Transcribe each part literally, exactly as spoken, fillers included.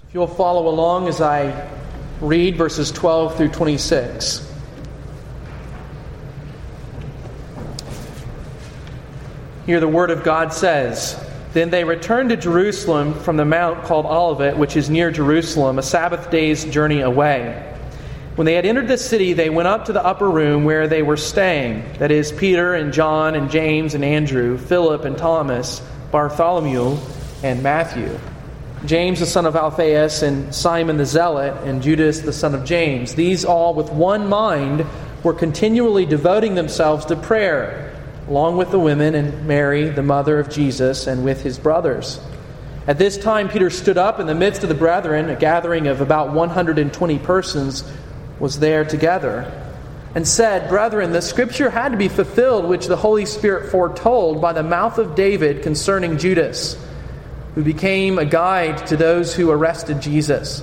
If you'll follow along as I read verses twelve through twenty-six. Here the Word of God says, "Then they returned to Jerusalem from the mount called Olivet, which is near Jerusalem, a Sabbath day's journey away. When they had entered the city, they went up to the upper room where they were staying, that is, Peter and John and James and Andrew, Philip and Thomas, Bartholomew and Matthew, James the son of Alphaeus, and Simon the Zealot, and Judas the son of James. These all with one mind were continually devoting themselves to prayer, along with the women and Mary, the mother of Jesus, and with his brothers. At this time Peter stood up in the midst of the brethren. A gathering of about one hundred twenty persons was there together, and said, 'Brethren, the scripture had to be fulfilled which the Holy Spirit foretold by the mouth of David concerning Judas, who became a guide to those who arrested Jesus.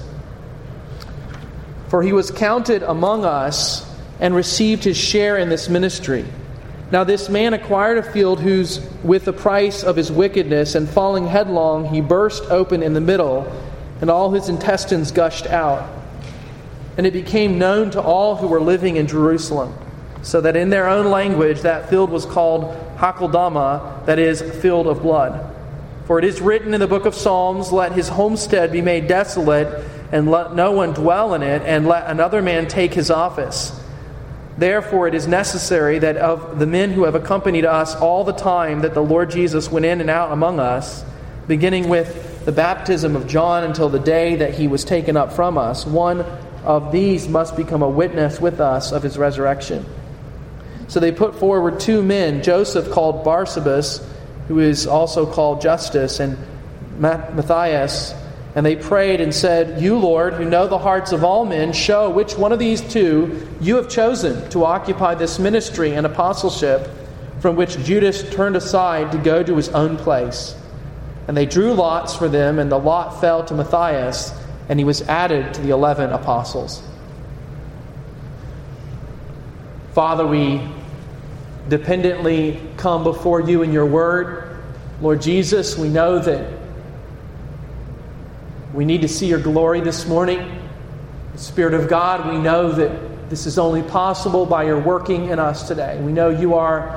For he was counted among us and received his share in this ministry. Now this man acquired a field whose with the price of his wickedness, and falling headlong, he burst open in the middle, and all his intestines gushed out. And it became known to all who were living in Jerusalem, so that in their own language that field was called Hakeldama, that is, field of blood. For it is written in the book of Psalms, let his homestead be made desolate, and let no one dwell in it, and let another man take his office. Therefore it is necessary that of the men who have accompanied us all the time that the Lord Jesus went in and out among us, beginning with the baptism of John until the day that he was taken up from us, one of these must become a witness with us of his resurrection.' So they put forward two men, Joseph called Barsabas, who is also called Justus, and Matthias, and they prayed and said, 'You, Lord, who know the hearts of all men, show which one of these two you have chosen to occupy this ministry and apostleship, from which Judas turned aside to go to his own place.' And they drew lots for them, and the lot fell to Matthias, and he was added to the eleven apostles." Father, we dependently come before you in your word. Lord Jesus, we know that we need to see your glory this morning. The Spirit of God, we know that this is only possible by your working in us today. We know you are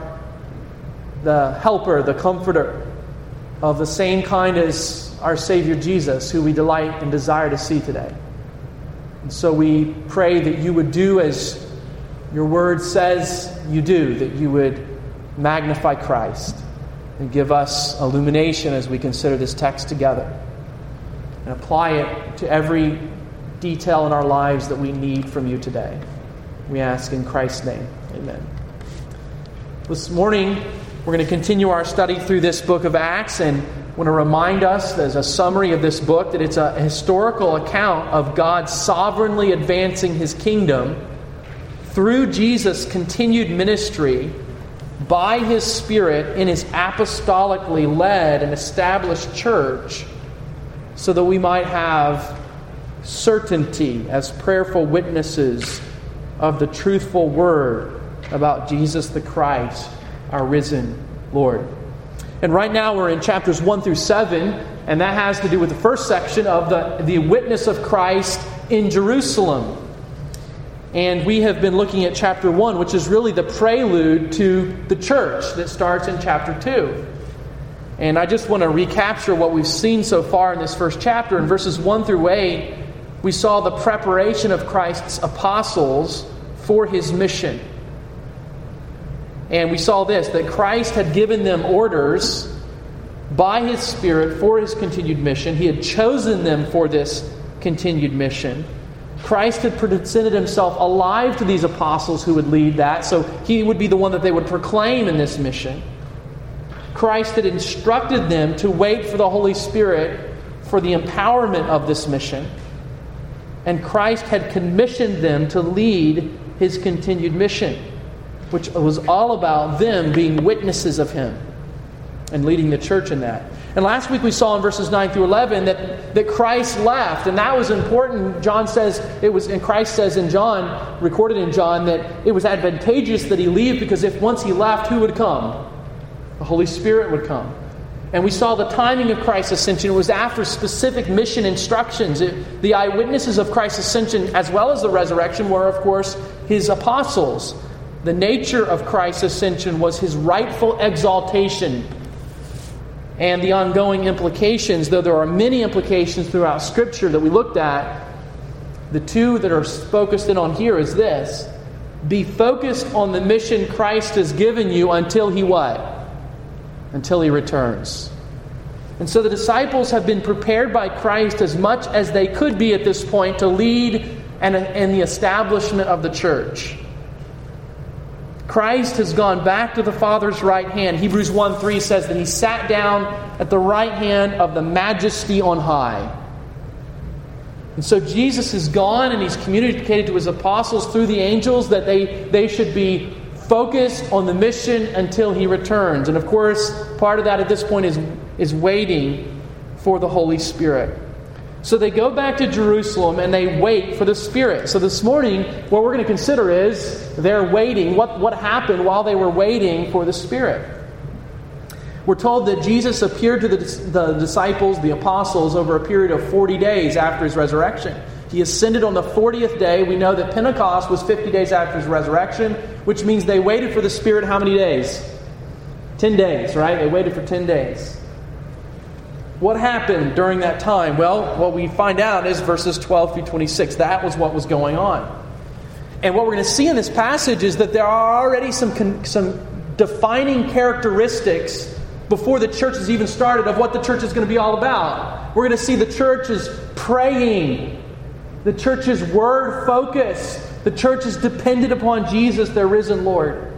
the helper, the comforter of the same kind as our Savior Jesus, who we delight and desire to see today. And so we pray that you would do as your word says you do, that you would magnify Christ and give us illumination as we consider this text together and apply it to every detail in our lives that we need from you today. We ask in Christ's name. Amen. This morning, we're going to continue our study through this book of Acts, and I want to remind us, as a summary of this book, that it's a historical account of God sovereignly advancing his kingdom through Jesus' continued ministry by his Spirit in his apostolically led and established church, so that we might have certainty as prayerful witnesses of the truthful word about Jesus the Christ, our risen Lord. And right now we're in chapters one through seven, and that has to do with the first section of the, the witness of Christ in Jerusalem. And we have been looking at chapter one, which is really the prelude to the church that starts in chapter two. And I just want to recapture what we've seen so far in this first chapter. In verses one through eight, we saw the preparation of Christ's apostles for his mission. And we saw this, that Christ had given them orders by his Spirit for his continued mission. He had chosen them for this continued mission. Christ had presented himself alive to these apostles who would lead that, so he would be the one that they would proclaim in this mission. Christ had instructed them to wait for the Holy Spirit for the empowerment of this mission. And Christ had commissioned them to lead his continued mission, which was all about them being witnesses of him and leading the church in that. And last week we saw in verses nine through eleven that, that Christ left, and that was important. John says it was, and Christ says in John, recorded in John, that it was advantageous that he leave, because if once he left, who would come? The Holy Spirit would come. And we saw the timing of Christ's ascension. It was after specific mission instructions. It, the eyewitnesses of Christ's ascension, as well as the resurrection, were, of course, his apostles. The nature of Christ's ascension was his rightful exaltation. And the ongoing implications, though there are many implications throughout Scripture that we looked at, the two that are focused in on here is this. Be focused on the mission Christ has given you until he what? Until he returns. And so the disciples have been prepared by Christ as much as they could be at this point to lead and in the establishment of the church. Christ has gone back to the Father's right hand. Hebrews one three says that he sat down at the right hand of the Majesty on high. And so Jesus is gone, and he's communicated to his apostles through the angels that they, they should be focused on the mission until he returns. And of course, part of that at this point is, is waiting for the Holy Spirit. So they go back to Jerusalem and they wait for the Spirit. So this morning, what we're going to consider is they're waiting. What, what happened while they were waiting for the Spirit? We're told that Jesus appeared to the, the disciples, the apostles, over a period of forty days after his resurrection. He ascended on the fortieth day. We know that Pentecost was fifty days after his resurrection, which means they waited for the Spirit how many days? Ten days, right? They waited for ten days. What happened during that time? Well, what we find out is verses twelve through twenty-six. That was what was going on. And what we're going to see in this passage is that there are already some, some defining characteristics before the church has even started of what the church is going to be all about. We're going to see the church is praying. The church is word focused. The church is dependent upon Jesus, their risen Lord.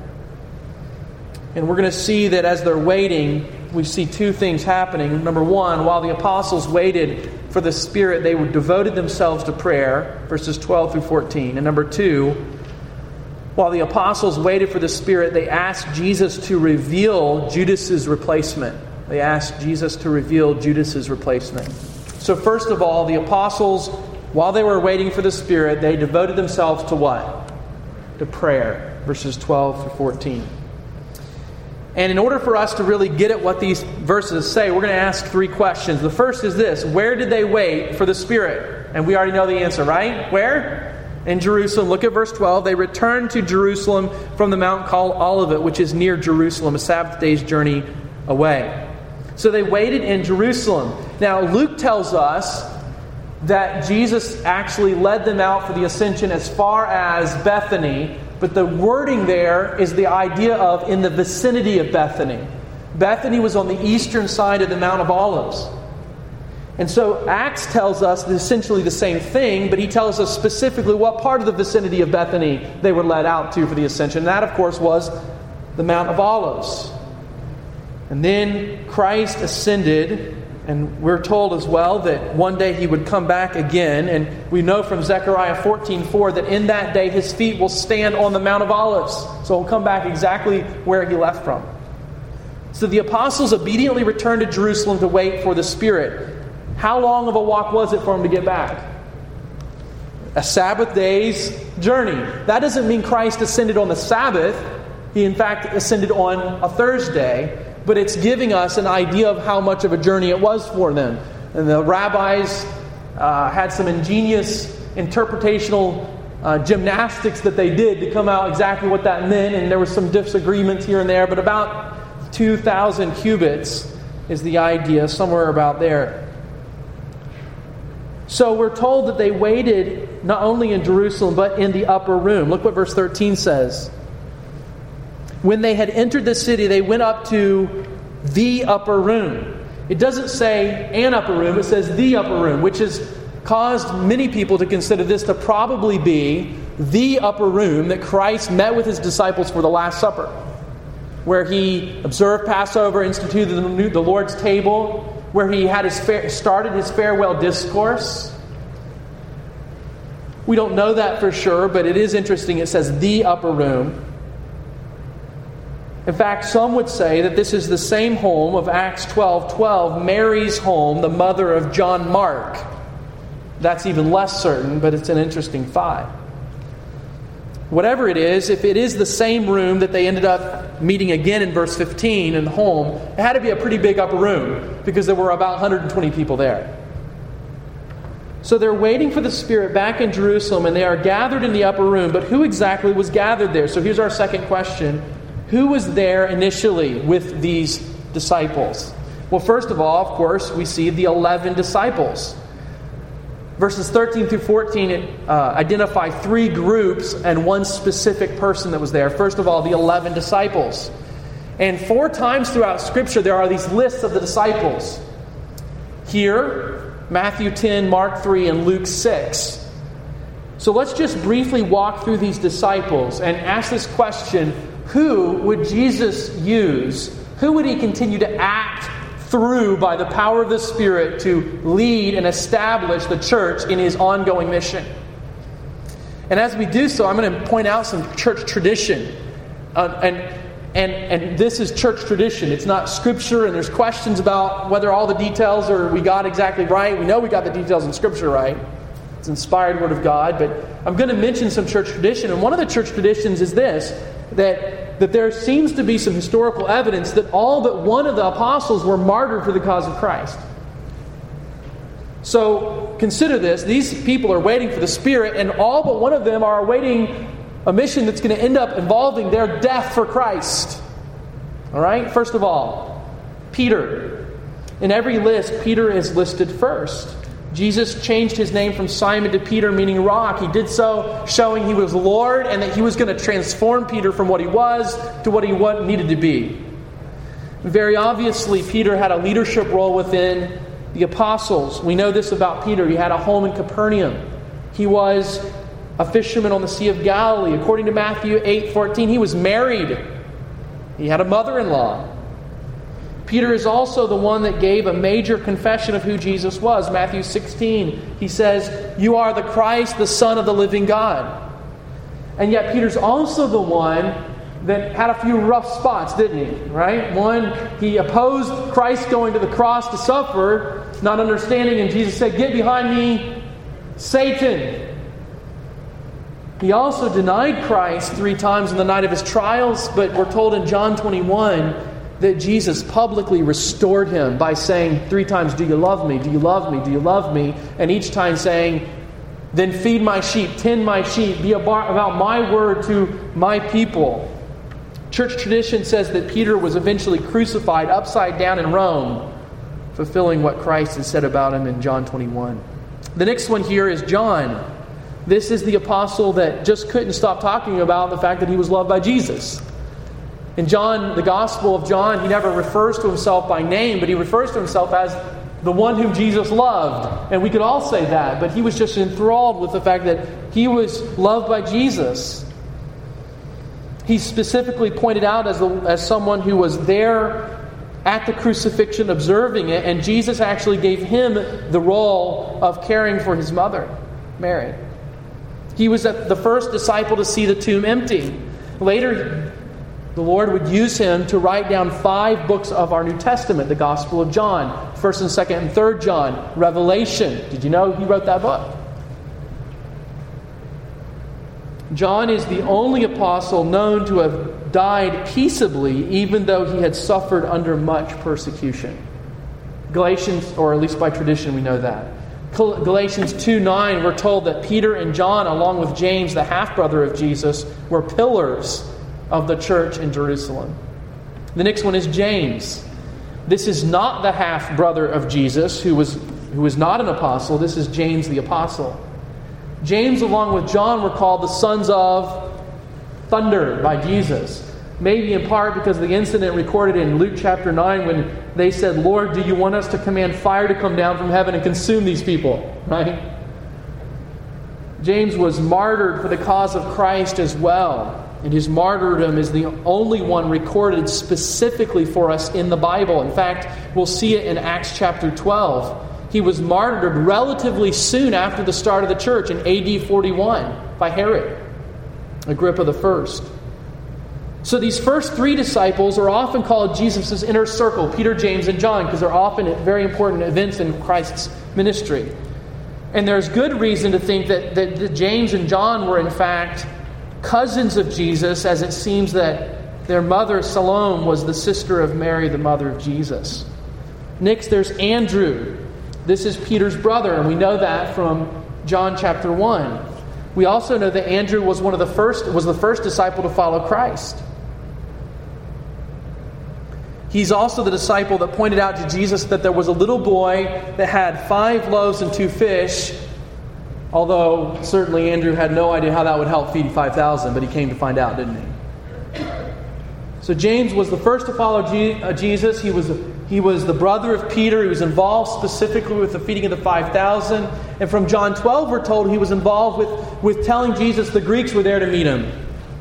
And we're going to see that as they're waiting, we see two things happening. Number one, while the apostles waited for the Spirit, they devoted themselves to prayer, verses twelve through fourteen. And number two, while the apostles waited for the Spirit, they asked Jesus to reveal Judas's replacement. They asked Jesus to reveal Judas's replacement. So first of all, the apostles, while they were waiting for the Spirit, they devoted themselves to what? To prayer. Verses twelve through fourteen. And in order for us to really get at what these verses say, we're going to ask three questions. The first is this: where did they wait for the Spirit? And we already know the answer, right? Where? In Jerusalem. Look at verse twelve. They returned to Jerusalem from the mount called Olivet, which is near Jerusalem, a Sabbath day's journey away. So they waited in Jerusalem. Now, Luke tells us that Jesus actually led them out for the ascension as far as Bethany, but the wording there is the idea of in the vicinity of Bethany. Bethany was on the eastern side of the Mount of Olives. And so Acts tells us essentially the same thing, but he tells us specifically what part of the vicinity of Bethany they were led out to for the ascension. And that, of course, was the Mount of Olives. And then Christ ascended, and we're told as well that one day he would come back again. And we know from Zechariah fourteen four that in that day his feet will stand on the Mount of Olives. So he'll come back exactly where he left from. So the apostles obediently returned to Jerusalem to wait for the Spirit. How long of a walk was it for them to get back? A Sabbath day's journey. That doesn't mean Christ ascended on the Sabbath. He, in fact, ascended on a Thursday. But it's giving us an idea of how much of a journey it was for them. And the rabbis uh, had some ingenious interpretational uh, gymnastics that they did to come out exactly what that meant. And there were some disagreements here and there. But about two thousand cubits is the idea, somewhere about there. So we're told that they waited not only in Jerusalem, but in the upper room. Look what verse thirteen says. When they had entered the city, they went up to the upper room. It doesn't say an upper room, it says the upper room, which has caused many people to consider this to probably be the upper room that Christ met with his disciples for the Last Supper, where he observed Passover, instituted the Lord's table, where he had his started his farewell discourse. We don't know that for sure, but it is interesting. It says the upper room. In fact, some would say that this is the same home of Acts twelve twelve, Mary's home, the mother of John Mark. That's even less certain, but it's an interesting thought. Whatever it is, if it is the same room that they ended up meeting again in verse fifteen in the home, it had to be a pretty big upper room because there were about one hundred twenty people there. So they're waiting for the Spirit back in Jerusalem, and they are gathered in the upper room. But who exactly was gathered there? So here's our second question. Who was there initially with these disciples? Well, first of all, of course, we see the eleven disciples. Verses thirteen through fourteen uh, identify three groups and one specific person that was there. First of all, the eleven disciples. And four times throughout Scripture, there are these lists of the disciples. Here, Matthew ten, Mark three, and Luke six. So let's just briefly walk through these disciples and ask this question: who would Jesus use? Who would he continue to act through by the power of the Spirit to lead and establish the church in his ongoing mission? And as we do so, I'm going to point out some church tradition. Uh, and, and, and this is church tradition. It's not Scripture, and there's questions about whether all the details are we got exactly right. We know we got the details in Scripture right. It's inspired Word of God. But I'm going to mention some church tradition. And one of the church traditions is this, that that there seems to be some historical evidence that all but one of the apostles were martyred for the cause of Christ. So consider this. These people are waiting for the Spirit, and all but one of them are awaiting a mission that's going to end up involving their death for Christ. All right? First of all, Peter. In every list, Peter is listed first. Jesus changed his name from Simon to Peter, meaning rock. He did so showing he was Lord and that he was going to transform Peter from what he was to what he needed to be. Very obviously, Peter had a leadership role within the apostles. We know this about Peter. He had a home in Capernaum. He was a fisherman on the Sea of Galilee. According to Matthew eight fourteen, he was married. He had a mother-in-law. Peter is also the one that gave a major confession of who Jesus was. Matthew sixteen, he says, "You are the Christ, the Son of the living God." And yet Peter's also the one that had a few rough spots, didn't he? Right? One, he opposed Christ going to the cross to suffer, not understanding, and Jesus said, "Get behind me, Satan." He also denied Christ three times in the night of his trials, but we're told in John twenty-one that Jesus publicly restored him by saying three times, "Do you love me? Do you love me? Do you love me?" And each time saying, "Then feed my sheep, tend my sheep, be about my word to my people." Church tradition says that Peter was eventually crucified upside down in Rome, fulfilling what Christ had said about him in John twenty-one. The next one here is John. This is the apostle that just couldn't stop talking about the fact that he was loved by Jesus. In John, the Gospel of John, he never refers to himself by name, but he refers to himself as the one whom Jesus loved. And we could all say that, but he was just enthralled with the fact that he was loved by Jesus. He's specifically pointed out as, the, as someone who was there at the crucifixion observing it, and Jesus actually gave him the role of caring for his mother, Mary. He was the first disciple to see the tomb empty. Later, the Lord would use him to write down five books of our New Testament, the Gospel of John, First and Second and Third John, Revelation. Did you know he wrote that book? John is the only apostle known to have died peaceably, even though he had suffered under much persecution. Galatians, or at least by tradition we know that. Galatians two nine, we're told that Peter and John, along with James, the half-brother of Jesus, were pillars of the church in Jerusalem. The next one is James. This is not the half-brother of Jesus, who was, who was not an apostle. This is James the apostle. James, along with John, were called the sons of thunder by Jesus. Maybe in part because of the incident recorded in Luke chapter nine when they said, "Lord, do you want us to command fire to come down from heaven and consume these people?" Right? James was martyred for the cause of Christ as well. And his martyrdom is the only one recorded specifically for us in the Bible. In fact, we'll see it in Acts chapter twelve. He was martyred relatively soon after the start of the church in A D forty-one by Herod, Agrippa the First. So these first three disciples are often called Jesus' inner circle, Peter, James, and John, because they're often at very important events in Christ's ministry. And there's good reason to think that, that, that James and John were in fact cousins of Jesus, as it seems that their mother, Salome, was the sister of Mary, the mother of Jesus. Next, there's Andrew. This is Peter's brother, and we know that from John chapter one. We also know that Andrew was one of the first was the first disciple to follow Christ. He's also the disciple that pointed out to Jesus that there was a little boy that had five loaves and two fish, although certainly Andrew had no idea how that would help feed five thousand, but he came to find out, didn't he? So James was the first to follow Jesus. He was, he was the brother of Peter. He was involved specifically with the feeding of the five thousand. And from John twelve, we're told he was involved with, with telling Jesus the Greeks were there to meet him.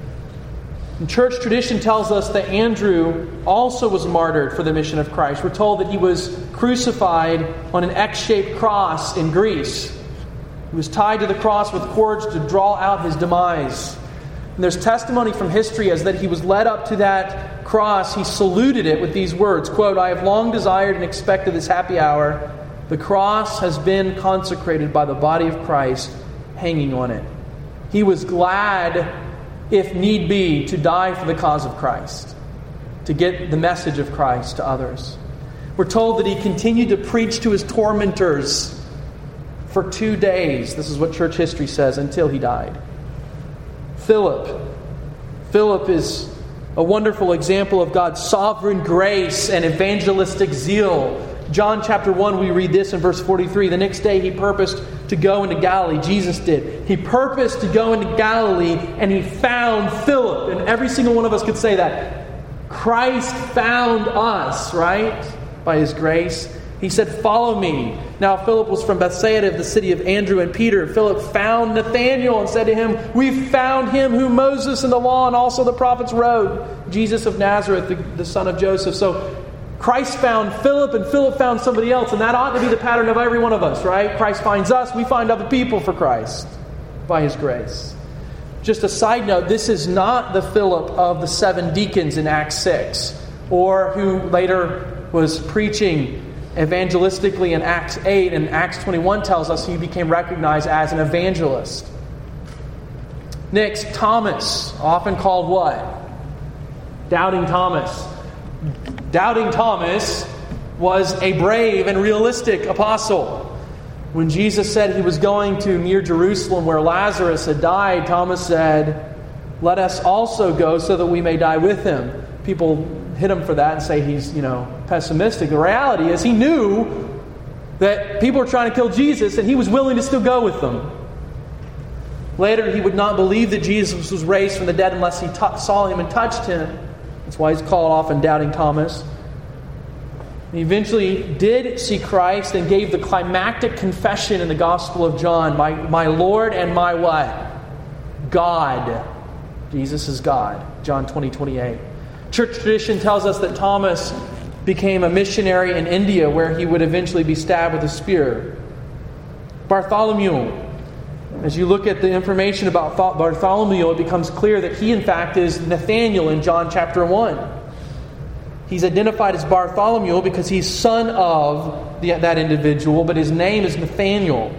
And church tradition tells us that Andrew also was martyred for the mission of Christ. We're told that he was crucified on an X-shaped cross in Greece. He was tied to the cross with cords to draw out his demise. And there's testimony from history as that he was led up to that cross. He saluted it with these words, quote, "I have long desired and expected this happy hour. The cross has been consecrated by the body of Christ hanging on it." He was glad, if need be, to die for the cause of Christ, to get the message of Christ to others. We're told that he continued to preach to his tormentors for two days. This is what church history says, until he died. Philip. Philip is a wonderful example of God's sovereign grace and evangelistic zeal. John chapter one, we read this in verse forty-three. The next day he purposed to go into Galilee. Jesus did. He purposed to go into Galilee, and he found Philip. And every single one of us could say that. Christ found us, right? By his grace. He said, "Follow me." Now Philip was from Bethsaida, the city of Andrew and Peter. Philip found Nathanael and said to him, "We've found him whom Moses and the law and also the prophets wrote, Jesus of Nazareth, the, the son of Joseph." So Christ found Philip, and Philip found somebody else. And that ought to be the pattern of every one of us, right? Christ finds us, we find other people for Christ by his grace. Just a side note, this is not the Philip of the seven deacons in Acts six, or who later was preaching evangelistically in Acts eight, and Acts twenty-one tells us he became recognized as an evangelist. Next, Thomas, often called what? Doubting Thomas. Doubting Thomas was a brave and realistic apostle. When Jesus said he was going to near Jerusalem where Lazarus had died, Thomas said, "Let us also go so that we may die with him." People hit him for that and say he's, you know, pessimistic. The reality is he knew that people were trying to kill Jesus, and he was willing to still go with them. Later, he would not believe that Jesus was raised from the dead unless he t- saw him and touched him. That's why he's called often Doubting Thomas. He eventually did see Christ and gave the climactic confession in the Gospel of John, my, my Lord and my what? God. Jesus is God. John twenty, twenty-eight. Church tradition tells us that Thomas became a missionary in India, where he would eventually be stabbed with a spear. Bartholomew. As you look at the information about Bartholomew, it becomes clear that he, in fact, is Nathanael in John chapter one. He's identified as Bartholomew because he's son of the, that individual, but his name is Nathanael.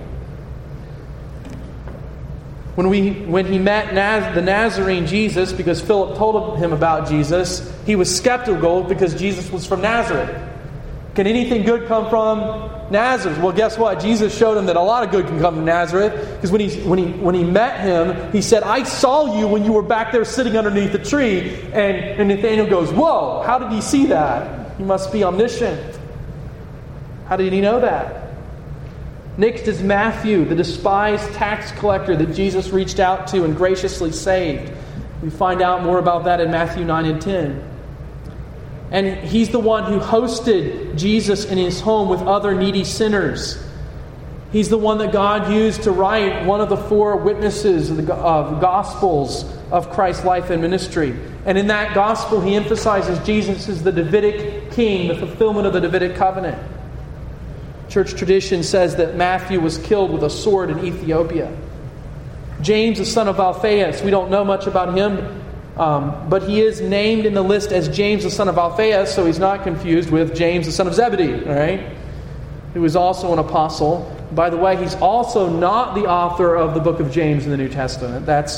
When we when he met Naz, the Nazarene Jesus, because Philip told him about Jesus, he was skeptical because Jesus was from Nazareth. Can anything good come from Nazareth? Well, guess what? Jesus showed him that a lot of good can come from Nazareth, because when he when he when he met him, he said, "I saw you when you were back there sitting underneath the tree." And, and Nathanael goes, "Whoa, how did he see that? He must be omniscient. How did he know that?" Next is Matthew, the despised tax collector that Jesus reached out to and graciously saved. We find out more about that in Matthew nine and ten. And he's the one who hosted Jesus in his home with other needy sinners. He's the one that God used to write one of the four witnesses of the of Gospels of Christ's life and ministry. And in that Gospel, he emphasizes Jesus as the Davidic king, the fulfillment of the Davidic covenant. Church tradition says that Matthew was killed with a sword in Ethiopia. James, the son of Alphaeus, we don't know much about him, um, but he is named in the list as James, the son of Alphaeus, so he's not confused with James, the son of Zebedee, all right? Who is also an apostle. By the way, he's also not the author of the book of James in the New Testament. That's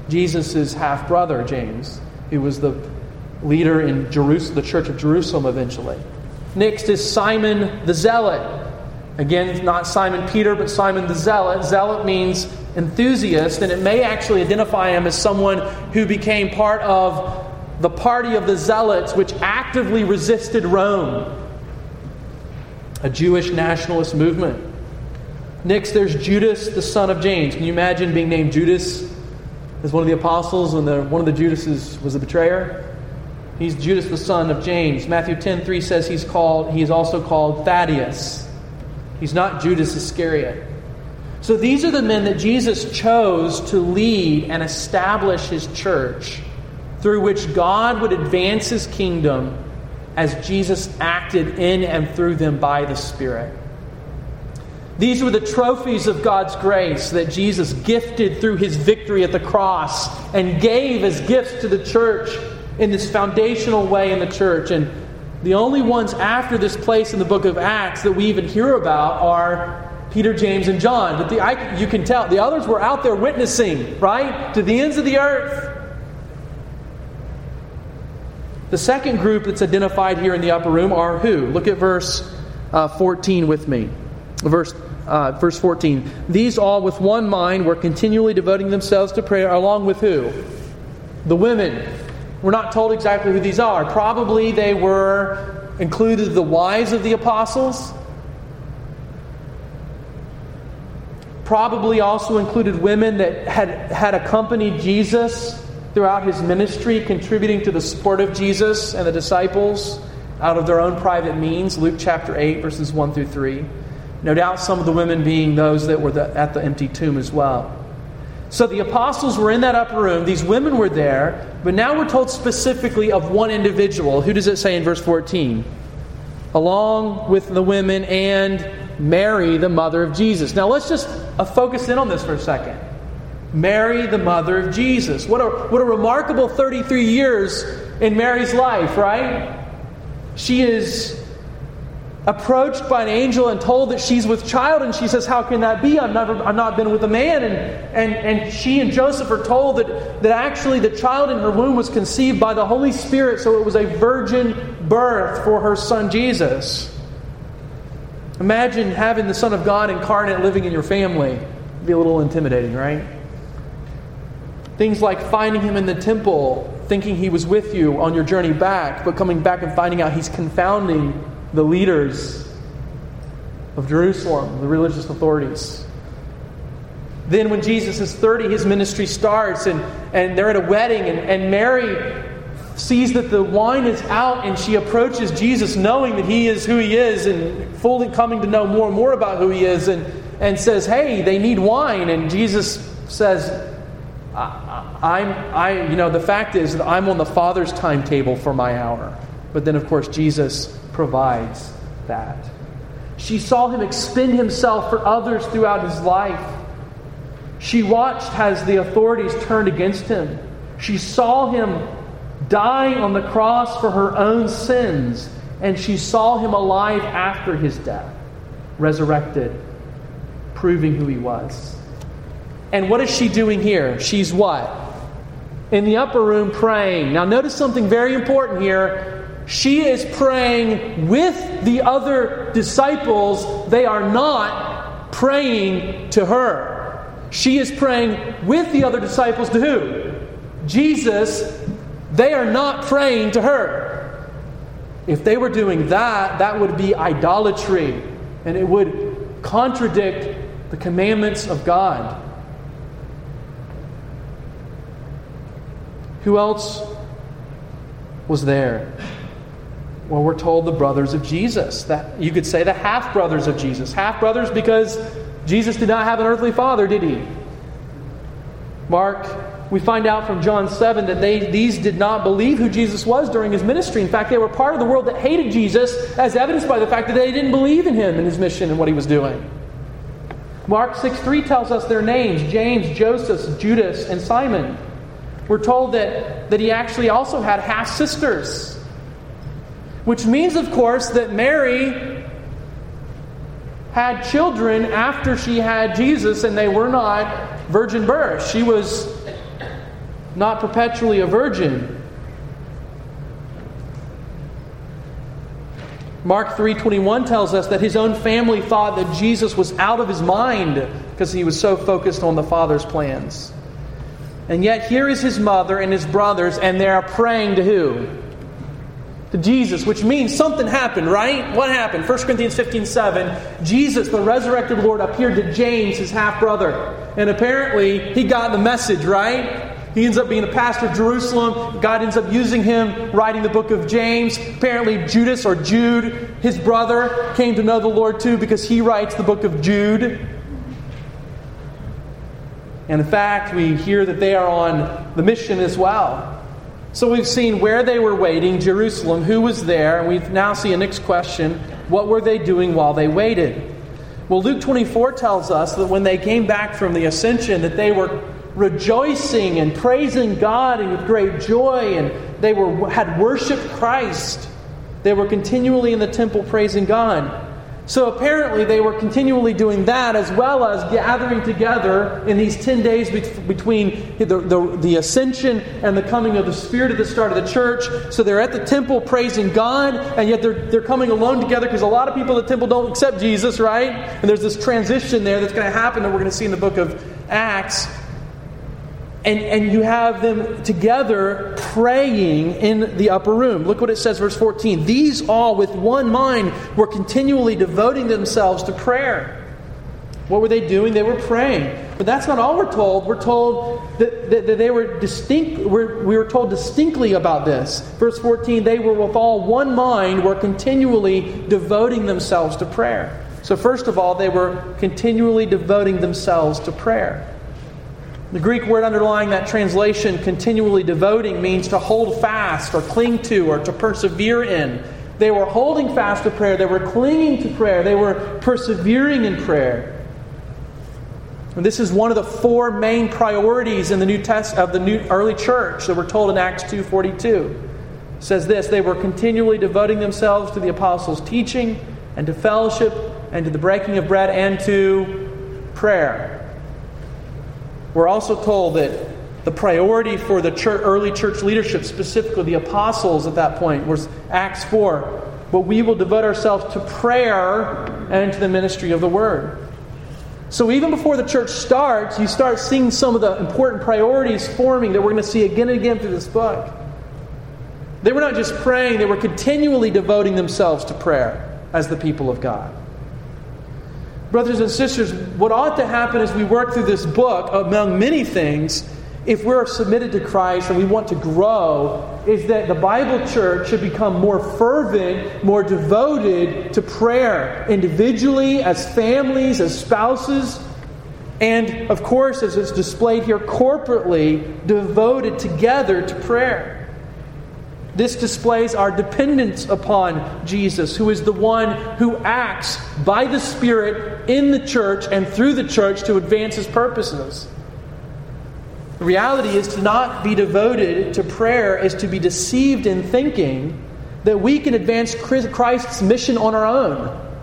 Jesus' half-brother, James, who was the leader in Jerusalem, the Church of Jerusalem eventually. Next is Simon the Zealot. Again, not Simon Peter, but Simon the Zealot. Zealot means enthusiast, and it may actually identify him as someone who became part of the party of the Zealots, which actively resisted Rome, a Jewish nationalist movement. Next, there's Judas, the son of James. Can you imagine being named Judas as one of the apostles when the, one of the Judases was a betrayer? He's Judas, the son of James. Matthew ten three says he's called. He is also called Thaddeus. He's not Judas Iscariot. So these are the men that Jesus chose to lead and establish His church, through which God would advance His kingdom as Jesus acted in and through them by the Spirit. These were the trophies of God's grace that Jesus gifted through His victory at the cross and gave as gifts to the church in this foundational way in the church. And the only ones after this place in the book of Acts that we even hear about are Peter, James, and John. But the, I, you can tell the others were out there witnessing, right? To the ends of the earth. The second group that's identified here in the upper room are who? Look at verse uh, fourteen with me. Verse, uh, verse fourteen. These all with one mind were continually devoting themselves to prayer, along with who? The women. We're not told exactly who these are. Probably they were included the wives of the apostles. Probably also included women that had, had accompanied Jesus throughout His ministry, contributing to the support of Jesus and the disciples out of their own private means. Luke chapter eight, verses one through three. No doubt some of the women being those that were the, at the empty tomb as well. So the apostles were in that upper room. These women were there. But now we're told specifically of one individual. Who does it say in verse fourteen? Along with the women and Mary, the mother of Jesus. Now let's just uh, focus in on this for a second. Mary, the mother of Jesus. What a, what a remarkable thirty-three years in Mary's life, right? She is approached by an angel and told that she's with child, and she says, how can that be? I've never I've not been with a man. And, and, and she and Joseph are told that, that actually the child in her womb was conceived by the Holy Spirit, so it was a virgin birth for her son Jesus. Imagine having the Son of God incarnate living in your family. It'd be a little intimidating, right? Things like finding Him in the temple, thinking He was with you on your journey back, but coming back and finding out He's confounding the leaders of Jerusalem, the religious authorities. Then when Jesus is thirty, His ministry starts, and, and they're at a wedding, and, and Mary sees that the wine is out, and she approaches Jesus knowing that He is who He is, and fully coming to know more and more about who He is, and, and says, hey, they need wine. And Jesus says, I, I'm, I, you know, the fact is that I'm on the Father's timetable for my hour. But then, of course, Jesus provides that. She saw Him expend Himself for others throughout His life. She watched as the authorities turned against Him. She saw Him dying on the cross for her own sins, and she saw Him alive after His death, resurrected, proving who He was. And what is she doing here? She's what? In the upper room praying. Now notice something very important here. She is praying with the other disciples. They are not praying to her. She is praying with the other disciples to who? Jesus. They are not praying to her. If they were doing that, that would be idolatry, and it would contradict the commandments of God. Who else was there? Well, we're told the brothers of Jesus. That you could say the half-brothers of Jesus. Half-brothers because Jesus did not have an earthly father, did He? Mark, we find out from John seven that they these did not believe who Jesus was during His ministry. In fact, they were part of the world that hated Jesus, as evidenced by the fact that they didn't believe in Him and His mission and what He was doing. Mark six three tells us their names: James, Joseph, Judas, and Simon. We're told that, that He actually also had half-sisters. Which means, of course, that Mary had children after she had Jesus, and they were not virgin births. She was not perpetually a virgin. Mark three twenty-one tells us that his own family thought that Jesus was out of his mind because he was so focused on the Father's plans. And yet here is his mother and his brothers, and they are praying to who? To Jesus, which means something happened, right? What happened? First Corinthians fifteen seven, Jesus, the resurrected Lord, appeared to James, his half-brother. And apparently he got the message, right? He ends up being the pastor of Jerusalem. God ends up using him, writing the book of James. Apparently Judas, or Jude, his brother, came to know the Lord too because he writes the book of Jude. And in fact, we hear that they are on the mission as well. So we've seen where they were waiting, Jerusalem, who was there, and we now see a next question: what were they doing while they waited? Well, Luke twenty-four tells us that when they came back from the ascension, that they were rejoicing and praising God and with great joy, and they were had worshipped Christ. They were continually in the temple praising God. So apparently they were continually doing that, as well as gathering together in these ten days between the, the, the ascension and the coming of the Spirit at the start of the church. So they're at the temple praising God, and yet they're, they're coming alone together because a lot of people at the temple don't accept Jesus, right? And there's this transition there that's going to happen that we're going to see in the book of Acts. And, and you have them together praying in the upper room. Look what it says, verse fourteen. These all with one mind were continually devoting themselves to prayer. What were they doing? They were praying. But that's not all we're told. We're told that, that, that they were distinct. We're, we were told distinctly about this. Verse fourteen, they were with all one mind were continually devoting themselves to prayer. So first of all, they were continually devoting themselves to prayer. The Greek word underlying that translation, continually devoting, means to hold fast or cling to or to persevere in. They were holding fast to prayer. They were clinging to prayer. They were persevering in prayer. And this is one of the four main priorities in the New Test of the new early church that we're told in Acts two forty-two. It says this: they were continually devoting themselves to the apostles' teaching and to fellowship and to the breaking of bread and to prayer. We're also told that the priority for the church, early church leadership, specifically the apostles at that point, was Acts four. But we will devote ourselves to prayer and to the ministry of the Word. So even before the church starts, you start seeing some of the important priorities forming that we're going to see again and again through this book. They were not just praying, they were continually devoting themselves to prayer as the people of God. Brothers and sisters, what ought to happen as we work through this book, among many things, if we're submitted to Christ and we want to grow, is that the Bible church should become more fervent, more devoted to prayer, individually, as families, as spouses, and, of course, as it's displayed here, corporately, devoted together to prayer. This displays our dependence upon Jesus, who is the one who acts by the Spirit in the church and through the church to advance His purposes. The reality is to not be devoted to prayer is to be deceived in thinking that we can advance Christ's mission on our own.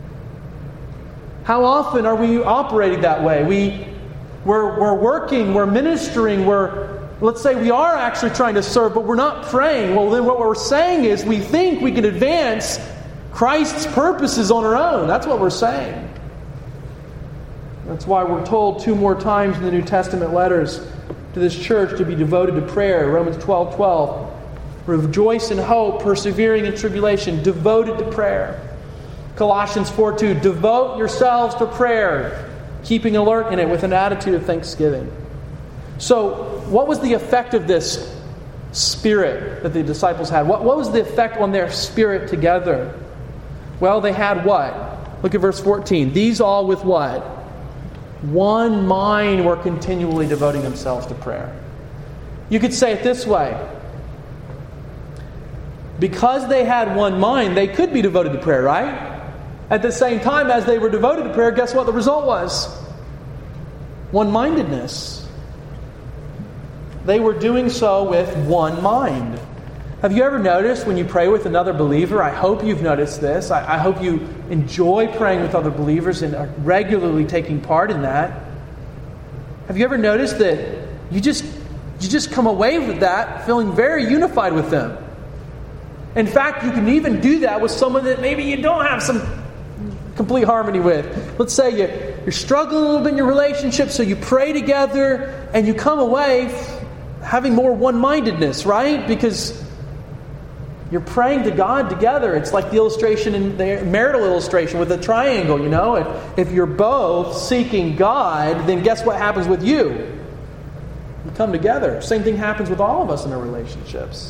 How often are we operating that way? We, we're, we're working, we're ministering, we're Let's say we are actually trying to serve, but we're not praying. Well, then what we're saying is we think we can advance Christ's purposes on our own. That's what we're saying. That's why we're told two more times in the New Testament letters to this church to be devoted to prayer. Romans twelve twelve. Rejoice in hope, persevering in tribulation, devoted to prayer. Colossians four two. Devote yourselves to prayer, keeping alert in it with an attitude of thanksgiving. So, what was the effect of this spirit that the disciples had? What, what was the effect on their spirit together? Well, they had what? Look at verse fourteen. These all with what? One mind were continually devoting themselves to prayer. You could say it this way. Because they had one mind, they could be devoted to prayer, right? At the same time, as they were devoted to prayer, guess what the result was? One-mindedness. They were doing so with one mind. Have you ever noticed when you pray with another believer? I hope you've noticed this. I, I hope you enjoy praying with other believers and are regularly taking part in that. Have you ever noticed that you just, you you just come away with that feeling very unified with them. In fact, you can even do that with someone that maybe you don't have some complete harmony with. Let's say you, you're struggling a little bit in your relationship, so you pray together and you come away having more one-mindedness, right? Because you're praying to God together. It's like the illustration in the marital illustration with the triangle, you know. If, if you're both seeking God, then guess what happens with you? You come together. Same thing happens with all of us in our relationships.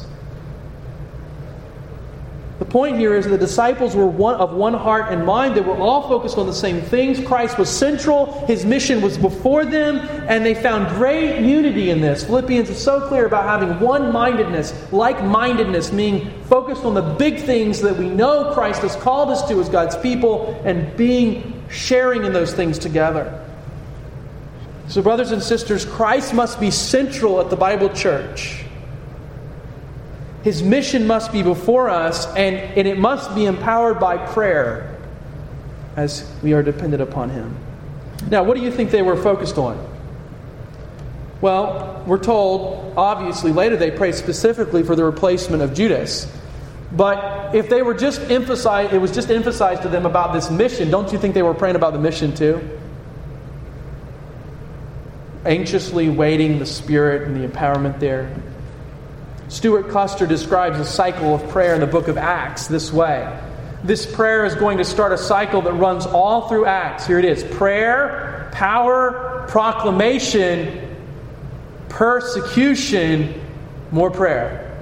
The point here is the disciples were one of one heart and mind. They were all focused on the same things. Christ was central. His mission was before them. And they found great unity in this. Philippians is so clear about having one-mindedness, like-mindedness, meaning focused on the big things that we know Christ has called us to as God's people and being, sharing in those things together. So brothers and sisters, Christ must be central at the Bible church. His mission must be before us, and, and it must be empowered by prayer as we are dependent upon Him. Now, what do you think they were focused on? Well, we're told, obviously, later they prayed specifically for the replacement of Judas. But if they were just emphasized, it was just emphasized to them about this mission, don't you think they were praying about the mission too? Anxiously waiting the Spirit and the empowerment there. Stuart Custer describes a cycle of prayer in the book of Acts this way. This prayer is going to start a cycle that runs all through Acts. Here it is. Prayer, power, proclamation, persecution, more prayer.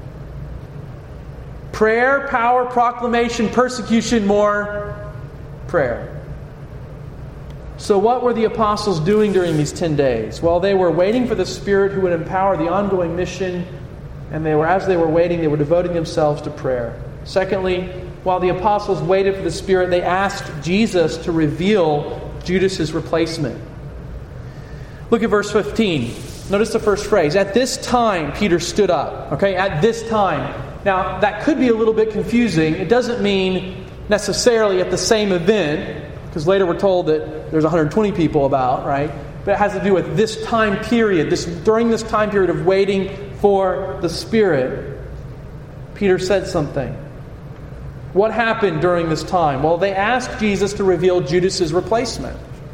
Prayer, power, proclamation, persecution, more prayer. So what were the apostles doing during these ten days? Well, they were waiting for the Spirit who would empower the ongoing mission. And they were, as they were waiting, they were devoting themselves to prayer. Secondly, while the apostles waited for the Spirit, they asked Jesus to reveal Judas' replacement. Look at verse fifteen. Notice the first phrase. At this time, Peter stood up. Okay, at this time. Now, that could be a little bit confusing. It doesn't mean necessarily at the same event, because later we're told that there's one hundred twenty people about, right? But it has to do with this time period, this during this time period of waiting for the Spirit. Peter said something. What happened during this time? Well, they asked Jesus to reveal Judas' replacement.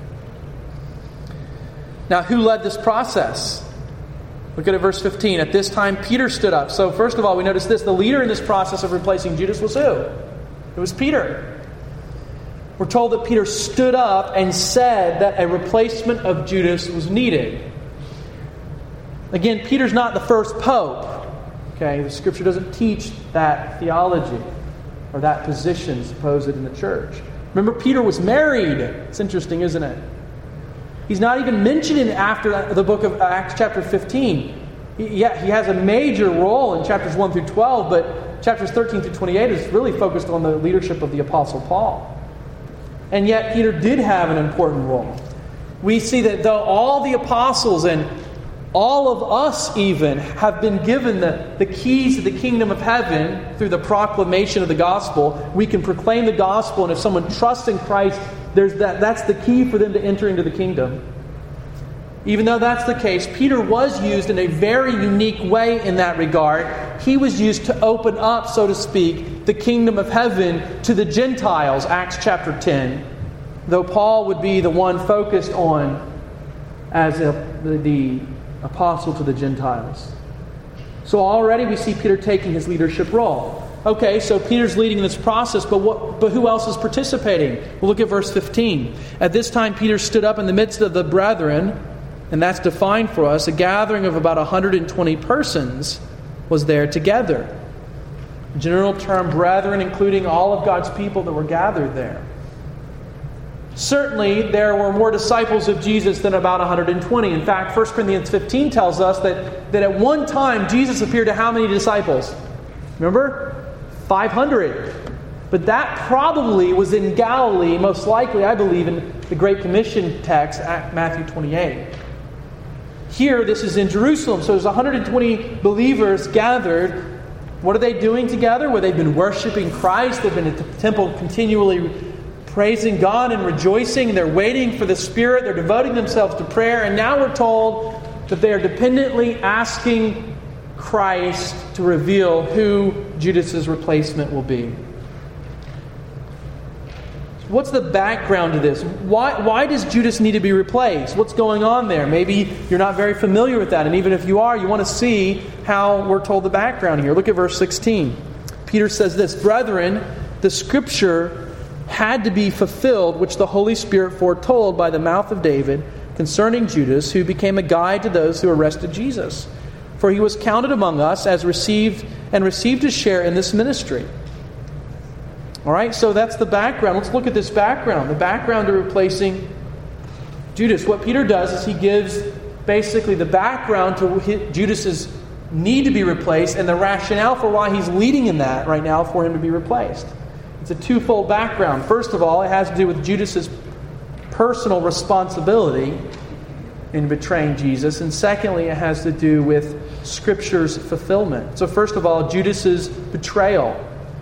Now, who led this process? Look at it, verse fifteen. At this time, Peter stood up. So, first of all, we notice this. The leader in this process of replacing Judas was who? It was Peter. We're told that Peter stood up and said that a replacement of Judas was needed. Again, Peter's not the first pope. Okay, the Scripture doesn't teach that theology or that position supposed in the church. Remember, Peter was married. It's interesting, isn't it? He's not even mentioned in after the book of Acts chapter fifteen. He, yeah, he has a major role in chapters one through twelve, but chapters thirteen through twenty-eight is really focused on the leadership of the Apostle Paul. And yet Peter did have an important role. We see that though all the apostles and all of us even have been given the, the keys to the kingdom of heaven through the proclamation of the gospel. We can proclaim the gospel, and if someone trusts in Christ, there's that, that's the key for them to enter into the kingdom. Even though that's the case, Peter was used in a very unique way in that regard. He was used to open up, so to speak, the kingdom of heaven to the Gentiles, Acts chapter ten. Though Paul would be the one focused on as a, the, the apostle to the Gentiles. So already we see Peter taking his leadership role. Okay, so Peter's leading this process, but what? But who else is participating? We'll look at verse fifteen. At this time, Peter stood up in the midst of the brethren, and that's defined for us. A gathering of about one hundred twenty persons was there together. General term, brethren, including all of God's people that were gathered there. Certainly, there were more disciples of Jesus than about one hundred twenty. In fact, First Corinthians fifteen tells us that, that at one time, Jesus appeared to how many disciples? Remember? five hundred. But that probably was in Galilee, most likely, I believe, in the Great Commission text, Matthew twenty-eight. Here, this is in Jerusalem. So there's one hundred twenty believers gathered. What are they doing together? Well, they've been worshiping Christ. They've been at the temple continually praising God and rejoicing. They're waiting for the Spirit. They're devoting themselves to prayer. And now we're told that they are dependently asking Christ to reveal who Judas's replacement will be. What's the background to this? Why, why does Judas need to be replaced? What's going on there? Maybe you're not very familiar with that, and even if you are, you want to see how we're told the background here. Look at verse sixteen. Peter says this, "Brethren, the Scripture had to be fulfilled, which the Holy Spirit foretold by the mouth of David concerning Judas, who became a guide to those who arrested Jesus. For he was counted among us as received and received a share in this ministry." All right, so that's the background. Let's look at this background. The background to replacing Judas. What Peter does is he gives basically the background to Judas's need to be replaced and the rationale for why he's leading in that right now for him to be replaced. It's a twofold background. First of all, it has to do with Judas's personal responsibility in betraying Jesus. And secondly, it has to do with Scripture's fulfillment. So first of all, Judas's betrayal.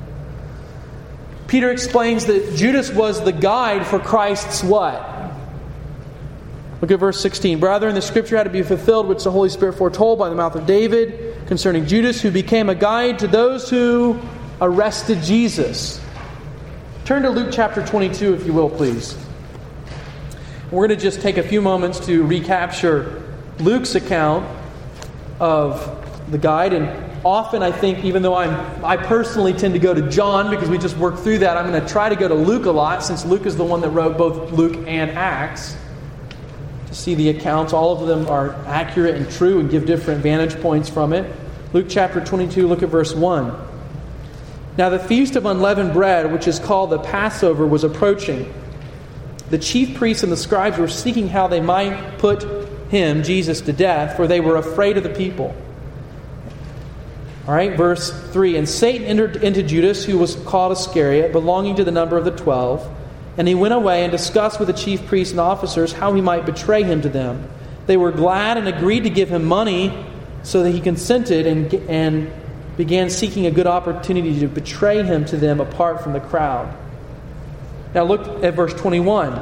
Peter explains that Judas was the guide for Christ's what? Look at verse sixteen. "Brethren, the Scripture had to be fulfilled, which the Holy Spirit foretold by the mouth of David concerning Judas, who became a guide to those who arrested Jesus." Turn to Luke chapter twenty-two, if you will, please. We're going to just take a few moments to recapture Luke's account of the guide. And often I think, even though I'm, I personally tend to go to John because we just worked through that, I'm going to try to go to Luke a lot, since Luke is the one that wrote both Luke and Acts. To see the accounts, all of them are accurate and true and give different vantage points from it. Luke chapter twenty-two, look at verse one. "Now the feast of unleavened bread, which is called the Passover, was approaching. The chief priests and the scribes were seeking how they might put him, Jesus, to death, for they were afraid of the people." All right, verse three. "And Satan entered into Judas, who was called Iscariot, belonging to the number of the twelve. And he went away and discussed with the chief priests and officers how he might betray him to them. They were glad and agreed to give him money, so that he consented and, and began seeking a good opportunity to betray him to them apart from the crowd." Now look at verse twenty-one.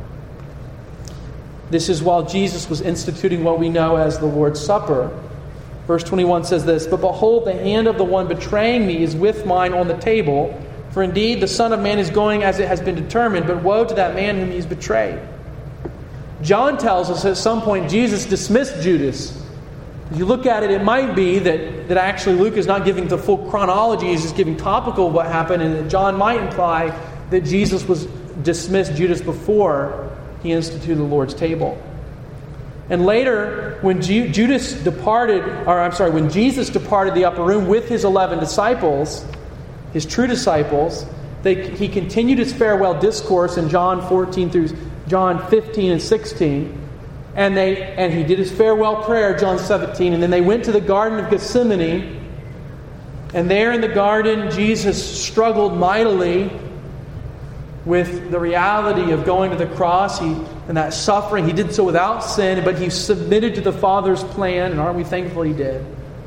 This is while Jesus was instituting what we know as the Lord's Supper. Verse twenty-one says this, "But behold, the hand of the one betraying me is with mine on the table. For indeed the Son of Man is going as it has been determined, but woe to that man whom he has betrayed." John tells us at some point Jesus dismissed Judas. If you look at it, it might be that, that actually Luke is not giving the full chronology, he's just giving topical what happened, and that John might imply that Jesus was dismissed Judas before he instituted the Lord's table. And later, when Ju- Judas departed, or I'm sorry, when Jesus departed the upper room with his eleven disciples, his true disciples, they, he continued his farewell discourse in John fourteen through John fifteen and sixteen. And they and he did his farewell prayer, John seventeen, and then they went to the Garden of Gethsemane. And there in the garden, Jesus struggled mightily with the reality of going to the cross he, and that suffering. He did so without sin, but he submitted to the Father's plan, and aren't we thankful he did?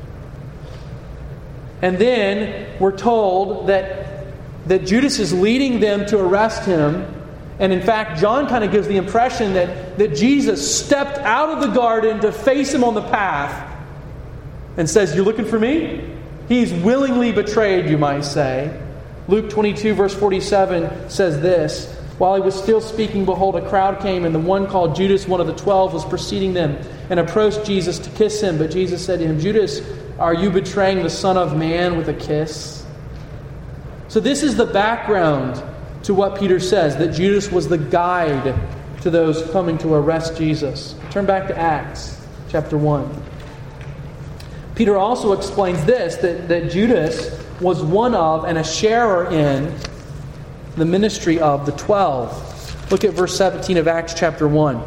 And then we're told that, that Judas is leading them to arrest him. And in fact, John kind of gives the impression that, that Jesus stepped out of the garden to face him on the path and says, "You're looking for me?" He's willingly betrayed, you might say. Luke twenty-two verse forty-seven says this, "While he was still speaking, behold, a crowd came, and the one called Judas, one of the twelve, was preceding them, and approached Jesus to kiss him. But Jesus said to him, 'Judas, are you betraying the Son of Man with a kiss?'" So this is the background to what Peter says, that Judas was the guide to those coming to arrest Jesus. Turn back to Acts chapter one. Peter also explains this, that, that Judas was one of and a sharer in the ministry of the twelve. Look at verse seventeen of Acts chapter one.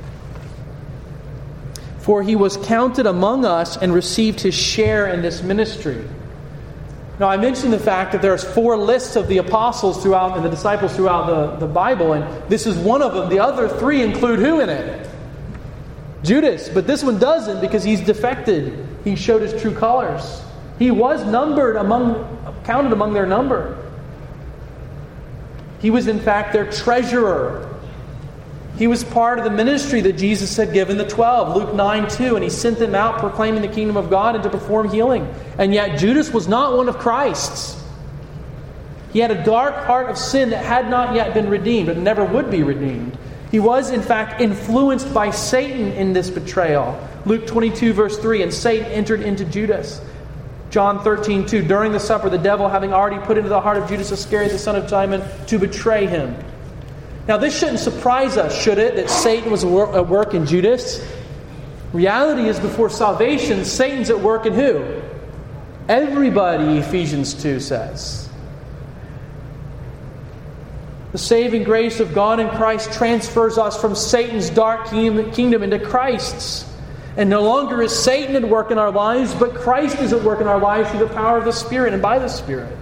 "For he was counted among us and received his share in this ministry." Now, I mentioned the fact that there's four lists of the apostles throughout and the disciples throughout the, the Bible, and this is one of them. The other three include who in it? Judas. But this one doesn't, because he's defected. He showed his true colors. He was numbered among, counted among their number. He was in fact their treasurer. He was part of the ministry that Jesus had given the twelve, Luke nine two, and he sent them out proclaiming the kingdom of God and to perform healing. And yet Judas was not one of Christ's. He had a dark heart of sin that had not yet been redeemed, and never would be redeemed. He was, in fact, influenced by Satan in this betrayal. Luke twenty-two, verse three, and Satan entered into Judas. John thirteen two, during the supper, the devil having already put into the heart of Judas Iscariot, the son of Simon, to betray him. Now, this shouldn't surprise us, should it, that Satan was at work in Judas? Reality is, before salvation, Satan's at work in who? Everybody, Ephesians two says. The saving grace of God in Christ transfers us from Satan's dark kingdom into Christ's. And no longer is Satan at work in our lives, but Christ is at work in our lives through the power of the Spirit and by the Spirit.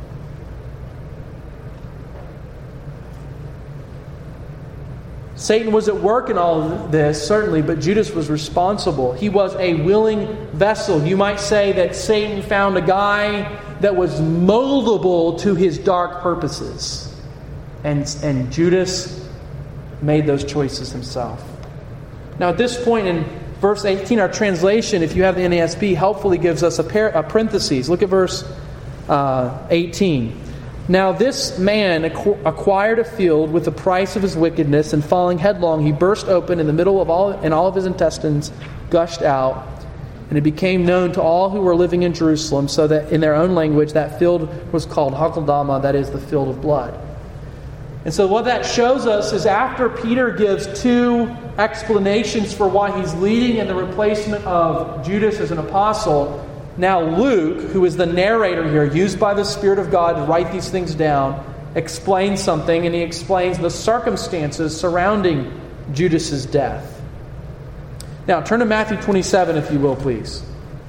Satan was at work in all of this, certainly, but Judas was responsible. He was a willing vessel. You might say that Satan found a guy that was moldable to his dark purposes. And, and Judas made those choices himself. Now, at this point in verse eighteen, our translation, if you have the N A S B, helpfully gives us a, par- a parenthesis. Look at verse uh, eighteen. Now this man acquired a field with the price of his wickedness, and falling headlong, he burst open in the middle of all, and all of his intestines gushed out. And it became known to all who were living in Jerusalem, so that in their own language that field was called Hakeldama, that is, the field of blood. And so what that shows us is after Peter gives two explanations for why he's leading in the replacement of Judas as an apostle, now Luke, who is the narrator here, used by the Spirit of God to write these things down, explains something, and he explains the circumstances surrounding Judas's death. Now, turn to Matthew twenty-seven, if you will, please.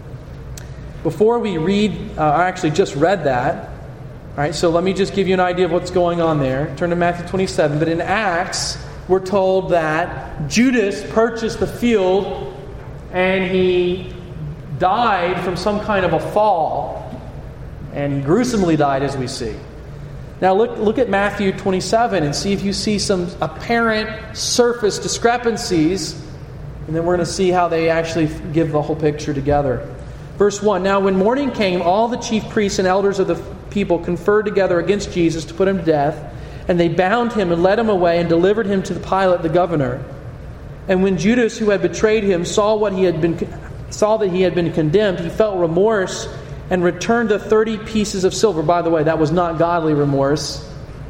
Before we read, uh, I actually just read that. All right, so let me just give you an idea of what's going on there. Turn to Matthew twenty-seven. But in Acts, we're told that Judas purchased the field and he died from some kind of a fall. And he gruesomely died, as we see. Now look, look at Matthew twenty-seven and see if you see some apparent surface discrepancies. And then we're going to see how they actually give the whole picture together. Verse one, now when morning came, all the chief priests and elders of the people conferred together against Jesus to put him to death. And they bound him and led him away and delivered him to the Pilate, the governor. And when Judas, who had betrayed him, saw what he had been saw that he had been condemned, he felt remorse and returned the thirty pieces of silver. By the way, that was not godly remorse.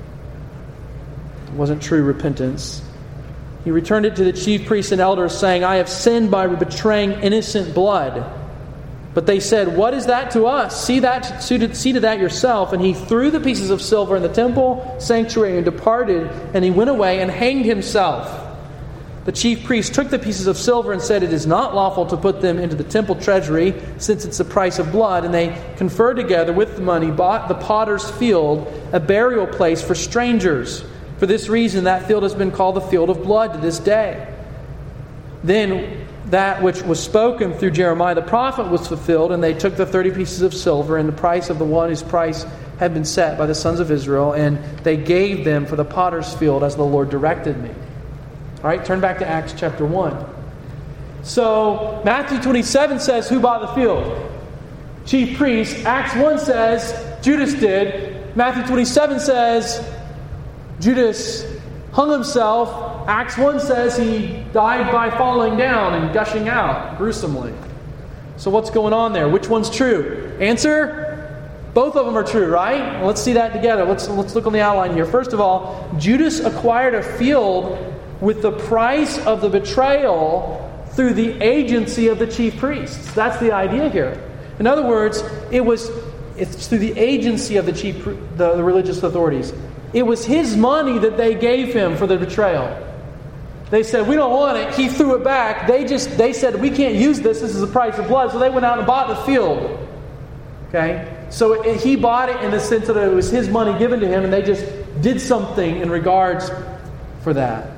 It wasn't true repentance. He returned it to the chief priests and elders, saying, I have sinned by betraying innocent blood. But they said, what is that to us? See that, see to that yourself. And he threw the pieces of silver in the temple sanctuary and departed, and he went away and hanged himself. The chief priest took the pieces of silver and said, it is not lawful to put them into the temple treasury, since it's the price of blood. And they conferred together with the money, bought the potter's field, a burial place for strangers. For this reason, that field has been called the field of blood to this day. Then that which was spoken through Jeremiah the prophet was fulfilled, and they took the thirty pieces of silver and the price of the one whose price had been set by the sons of Israel, and they gave them for the potter's field as the Lord directed me. All right, turn back to Acts chapter one. So Matthew twenty-seven says, who bought the field? Chief priests. Acts one says, Judas did. Matthew twenty-seven says, Judas hung himself. Acts one says he died by falling down and gushing out gruesomely. So what's going on there? Which one's true? Answer? Both of them are true, right? Well, let's see that together. Let's, let's look on the outline here. First of all, Judas acquired a field with the price of the betrayal through the agency of the chief priests. That's the idea here. In other words, it was it's through the agency of the chief the, the religious authorities. It was his money that they gave him for the betrayal. They said, we don't want it. He threw it back. They just they said, we can't use this. This is the price of blood. So they went out and bought the field. Okay? So it, he bought it in the sense that it was his money given to him, and they just did something in regards for that.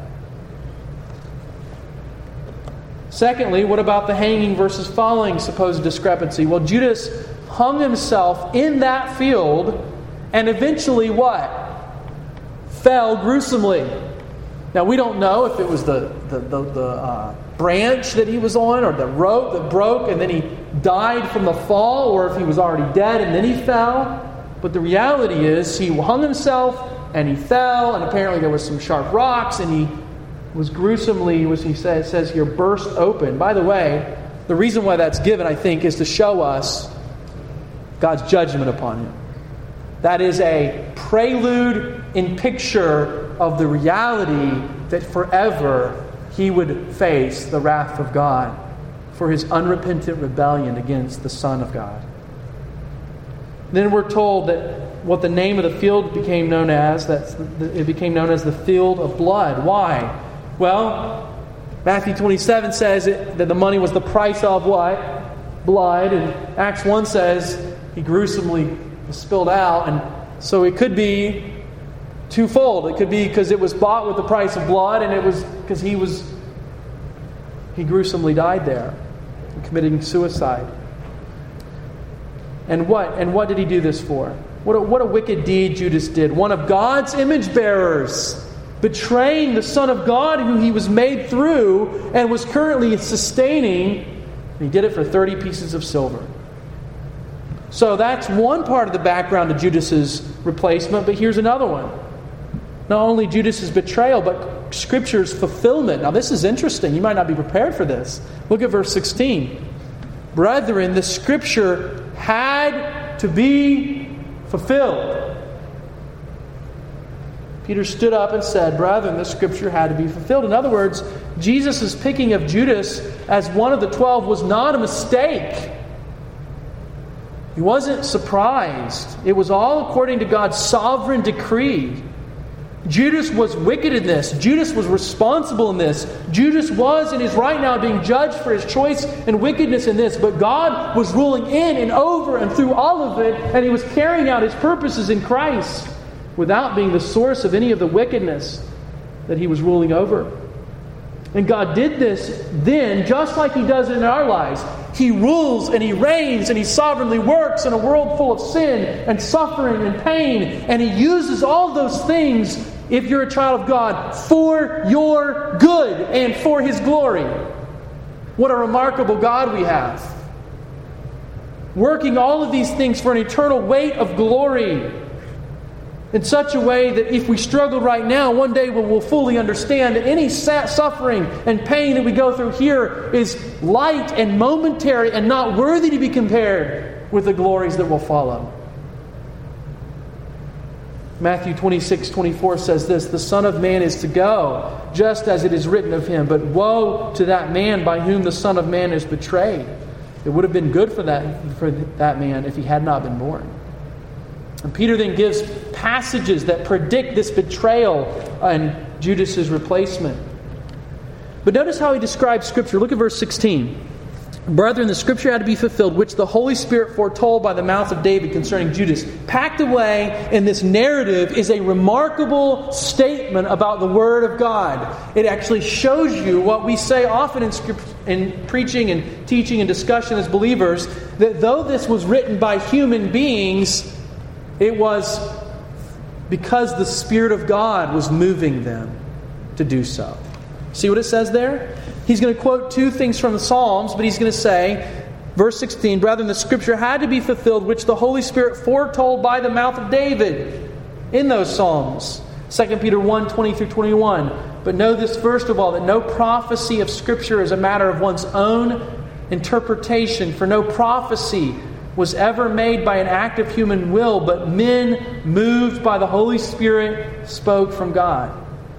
Secondly, what about the hanging versus falling supposed discrepancy? Well, Judas hung himself in that field and eventually what? Fell gruesomely. Now, we don't know if it was the, the, the, the uh, branch that he was on or the rope that broke and then he died from the fall, or if he was already dead and then he fell. But the reality is he hung himself and he fell, and apparently there was some sharp rocks, and he was gruesomely, as he says, says here, burst open. By the way, the reason why that's given, I think, is to show us God's judgment upon him. That is a prelude in picture of the reality that forever he would face the wrath of God for his unrepentant rebellion against the Son of God. Then we're told that what the name of the field became known as, that it became known as the field of blood. Why? Well, Matthew twenty-seven says it, that the money was the price of what? Blood. And Acts one says he gruesomely was spilled out. And so it could be twofold. It could be because it was bought with the price of blood, and it was because he was he gruesomely died there, committing suicide. And what? And what did he do this for? What a, what a wicked deed Judas did. One of God's image bearers, betraying the Son of God who he was made through and was currently sustaining. And he did it for thirty pieces of silver. So that's one part of the background of Judas's replacement, but here's another one. Not only Judas's betrayal, but Scripture's fulfillment. Now this is interesting. You might not be prepared for this. Look at verse sixteen. Brethren, the Scripture had to be fulfilled. Peter stood up and said, brethren, the Scripture had to be fulfilled. In other words, Jesus' picking of Judas as one of the twelve was not a mistake. He wasn't surprised. It was all according to God's sovereign decree. Judas was wicked in this. Judas was responsible in this. Judas was and is right now being judged for his choice and wickedness in this. But God was ruling in and over and through all of it, and He was carrying out His purposes in Christ without being the source of any of the wickedness that He was ruling over. And God did this then just like He does it in our lives. He rules and He reigns and He sovereignly works in a world full of sin and suffering and pain. And He uses all those things, if you're a child of God, for your good and for His glory. What a remarkable God we have. Working all of these things for an eternal weight of glory. In such a way that if we struggle right now, one day we will fully understand that any suffering and pain that we go through here is light and momentary and not worthy to be compared with the glories that will follow. Matthew twenty-six twenty-four says this, the Son of Man is to go, just as it is written of Him. But woe to that man by whom the Son of Man is betrayed. It would have been good for that, for that man if he had not been born. And Peter then gives passages that predict this betrayal and Judas's replacement. But notice how he describes Scripture. Look at verse sixteen. Brethren, the Scripture had to be fulfilled, which the Holy Spirit foretold by the mouth of David concerning Judas. Packed away in this narrative is a remarkable statement about the Word of God. It actually shows you what we say often in script, in preaching and teaching and discussion as believers, that though this was written by human beings, it was because the Spirit of God was moving them to do so. See what it says there? He's going to quote two things from the Psalms, but he's going to say, verse sixteen, brethren, the Scripture had to be fulfilled, which the Holy Spirit foretold by the mouth of David in those Psalms. Second Peter one, twenty through twenty-one. But know this first of all, that no prophecy of Scripture is a matter of one's own interpretation, for no prophecy was ever made by an act of human will, but men moved by the Holy Spirit spoke from God.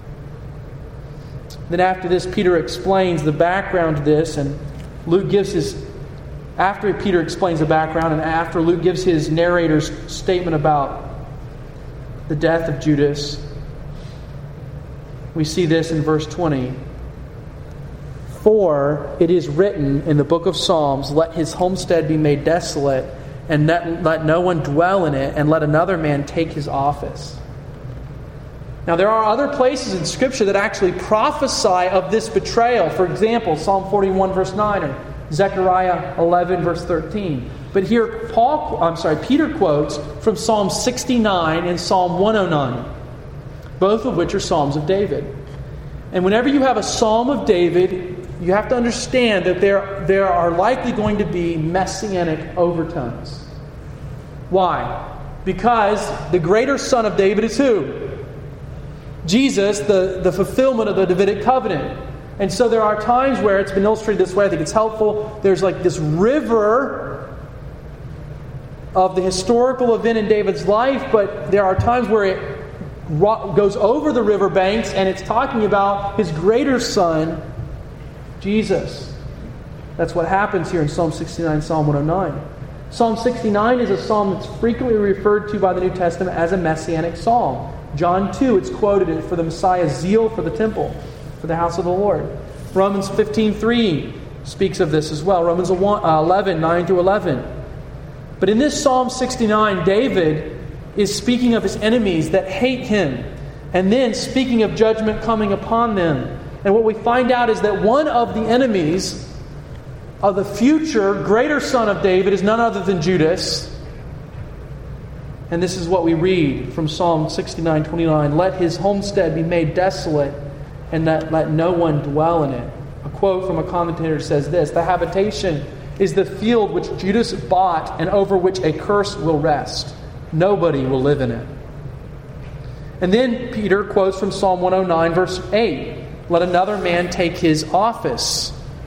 Then after this, Peter explains the background to this, and Luke gives his, after Peter explains the background, and after Luke gives his narrator's statement about the death of Judas, we see this in verse twenty. For it is written in the book of Psalms, let his homestead be made desolate, and let, let no one dwell in it, and let another man take his office. Now there are other places in Scripture that actually prophesy of this betrayal. For example, Psalm forty-one verse nine, or Zechariah eleven verse thirteen. But here Paul, I'm sorry, Peter quotes from Psalm sixty-nine and Psalm one oh nine, both of which are Psalms of David. And whenever you have a Psalm of David, you have to understand that there, there are likely going to be messianic overtones. Why? Because the greater son of David is who? Jesus, the, the fulfillment of the Davidic covenant. And so there are times where it's been illustrated this way. I think it's helpful. There's like this river of the historical event in David's life, but there are times where it goes over the riverbanks and it's talking about his greater son, Jesus. That's what happens here in Psalm sixty-nine, Psalm one oh nine. Psalm sixty-nine is a psalm that's frequently referred to by the New Testament as a messianic psalm. John two, it's quoted for the Messiah's zeal for the temple, for the house of the Lord. Romans fifteen three speaks of this as well. Romans eleven, nine to eleven. But in this Psalm sixty-nine, David is speaking of his enemies that hate him, and then speaking of judgment coming upon them. And what we find out is that one of the enemies of the future greater son of David is none other than Judas. And this is what we read from Psalm sixty-nine twenty-nine. Let his homestead be made desolate, and that let no one dwell in it. A quote from a commentator says this: the habitation is the field which Judas bought and over which a curse will rest. Nobody will live in it. And then Peter quotes from Psalm one oh nine, verse eight. Let another man take his office.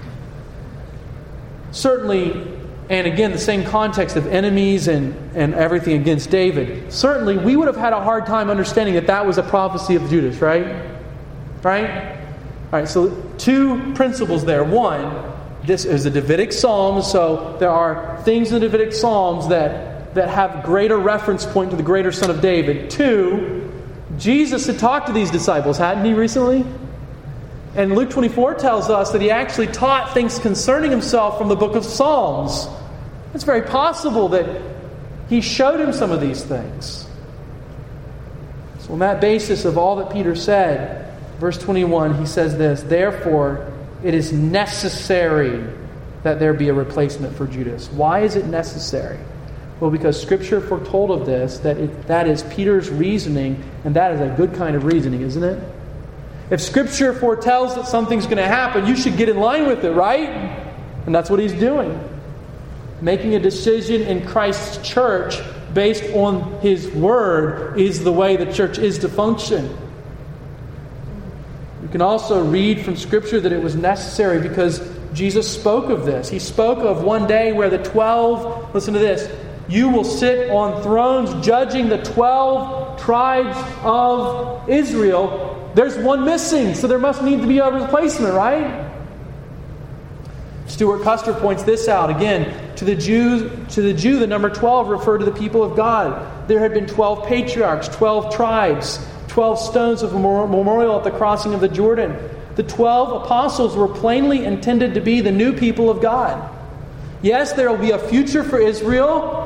Certainly, and again, the same context of enemies and, and everything against David. Certainly, we would have had a hard time understanding that that was a prophecy of Judas, right? Right? All right, so two principles there. One, this is a Davidic psalm, so there are things in the Davidic psalms that that have greater reference point to the greater son of David. Two, Jesus had talked to these disciples, hadn't he, recently? And Luke twenty-four tells us that he actually taught things concerning himself from the book of Psalms. It's very possible that he showed him some of these things. So on that basis of all that Peter said, verse twenty-one, he says this: therefore, it is necessary that there be a replacement for Judas. Why is it necessary? Well, because Scripture foretold of this, that it, that is Peter's reasoning, and that is a good kind of reasoning, isn't it? If Scripture foretells that something's going to happen, you should get in line with it, right? And that's what he's doing. Making a decision in Christ's church based on His Word is the way the church is to function. You can also read from Scripture that it was necessary because Jesus spoke of this. He spoke of one day where the twelve, listen to this, you will sit on thrones judging the twelve tribes of Israel. There's one missing, so there must need to be a replacement, right? Stuart Custer points this out again. To the Jew, to the Jew, the number twelve referred to the people of God. There had been twelve patriarchs, twelve tribes, twelve stones of memorial at the crossing of the Jordan. The twelve apostles were plainly intended to be the new people of God. Yes, there will be a future for Israel,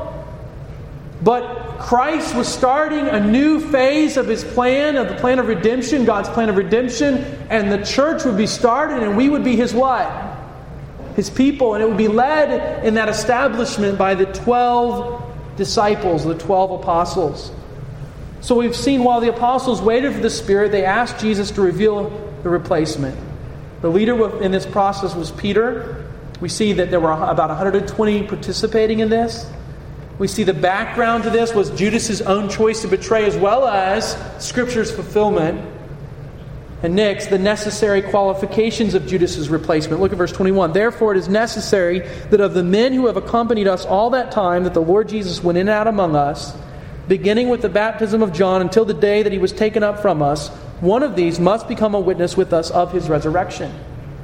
but Christ was starting a new phase of His plan, of the plan of redemption, God's plan of redemption, and the church would be started, and we would be His what? His people, and it would be led in that establishment by the twelve disciples, the twelve apostles. So we've seen while the apostles waited for the Spirit, they asked Jesus to reveal the replacement. The leader in this process was Peter. We see that there were about one hundred twenty participating in this. We see the background to this was Judas' own choice to betray, as well as Scripture's fulfillment. And next, the necessary qualifications of Judas' replacement. Look at verse twenty-one. Therefore it is necessary that of the men who have accompanied us all that time that the Lord Jesus went in and out among us, beginning with the baptism of John until the day that He was taken up from us, one of these must become a witness with us of His resurrection.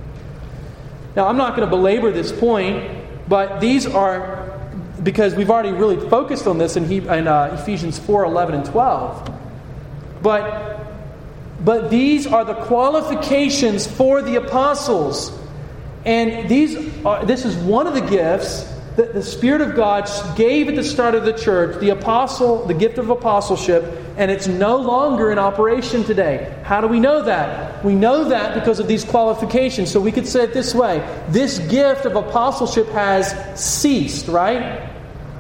Now, I'm not going to belabor this point, but these are, because we've already really focused on this in, he, in uh, Ephesians four, eleven, and twelve. But, but these are the qualifications for the apostles. And these are, this is one of the gifts that the Spirit of God gave at the start of the church, the apostle, the gift of apostleship, and it's no longer in operation today. How do we know that? We know that because of these qualifications. So we could say it this way: this gift of apostleship has ceased, right?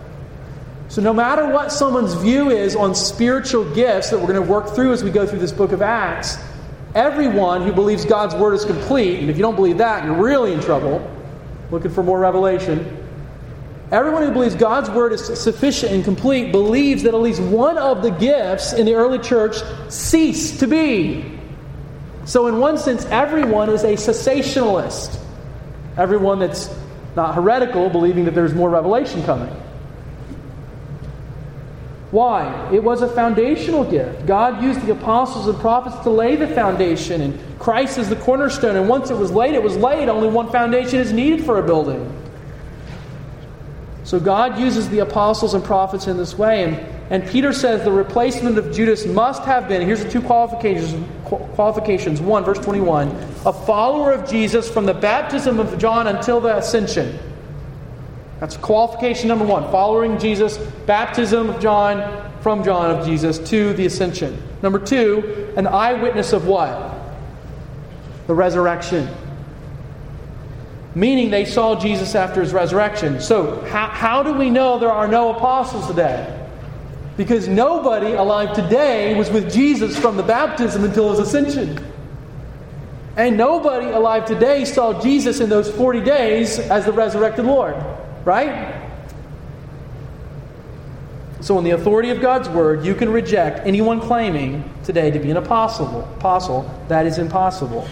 So no matter what someone's view is on spiritual gifts that we're going to work through as we go through this book of Acts, everyone who believes God's word is complete, and if you don't believe that, you're really in trouble, looking for more revelation. Everyone who believes God's word is sufficient and complete believes that at least one of the gifts in the early church ceased to be. So in one sense, everyone is a cessationalist. Everyone that's not heretical, believing that there's more revelation coming. Why? It was a foundational gift. God used the apostles and prophets to lay the foundation, and Christ is the cornerstone. And once it was laid, it was laid. Only one foundation is needed for a building. So God uses the apostles and prophets in this way. And, and Peter says the replacement of Judas must have been, here's the two qualifications. qualifications. One, verse twenty-one, a follower of Jesus from the baptism of John until the ascension. That's qualification number one. Following Jesus, baptism of John, from John of Jesus to the ascension. Number two, an eyewitness of what? The resurrection. Meaning they saw Jesus after his resurrection. So how, how do we know there are no apostles today? Because nobody alive today was with Jesus from the baptism until his ascension. And nobody alive today saw Jesus in those forty days as the resurrected Lord. Right? So in the authority of God's word, you can reject anyone claiming today to be an apostle. Apostle, that is impossible.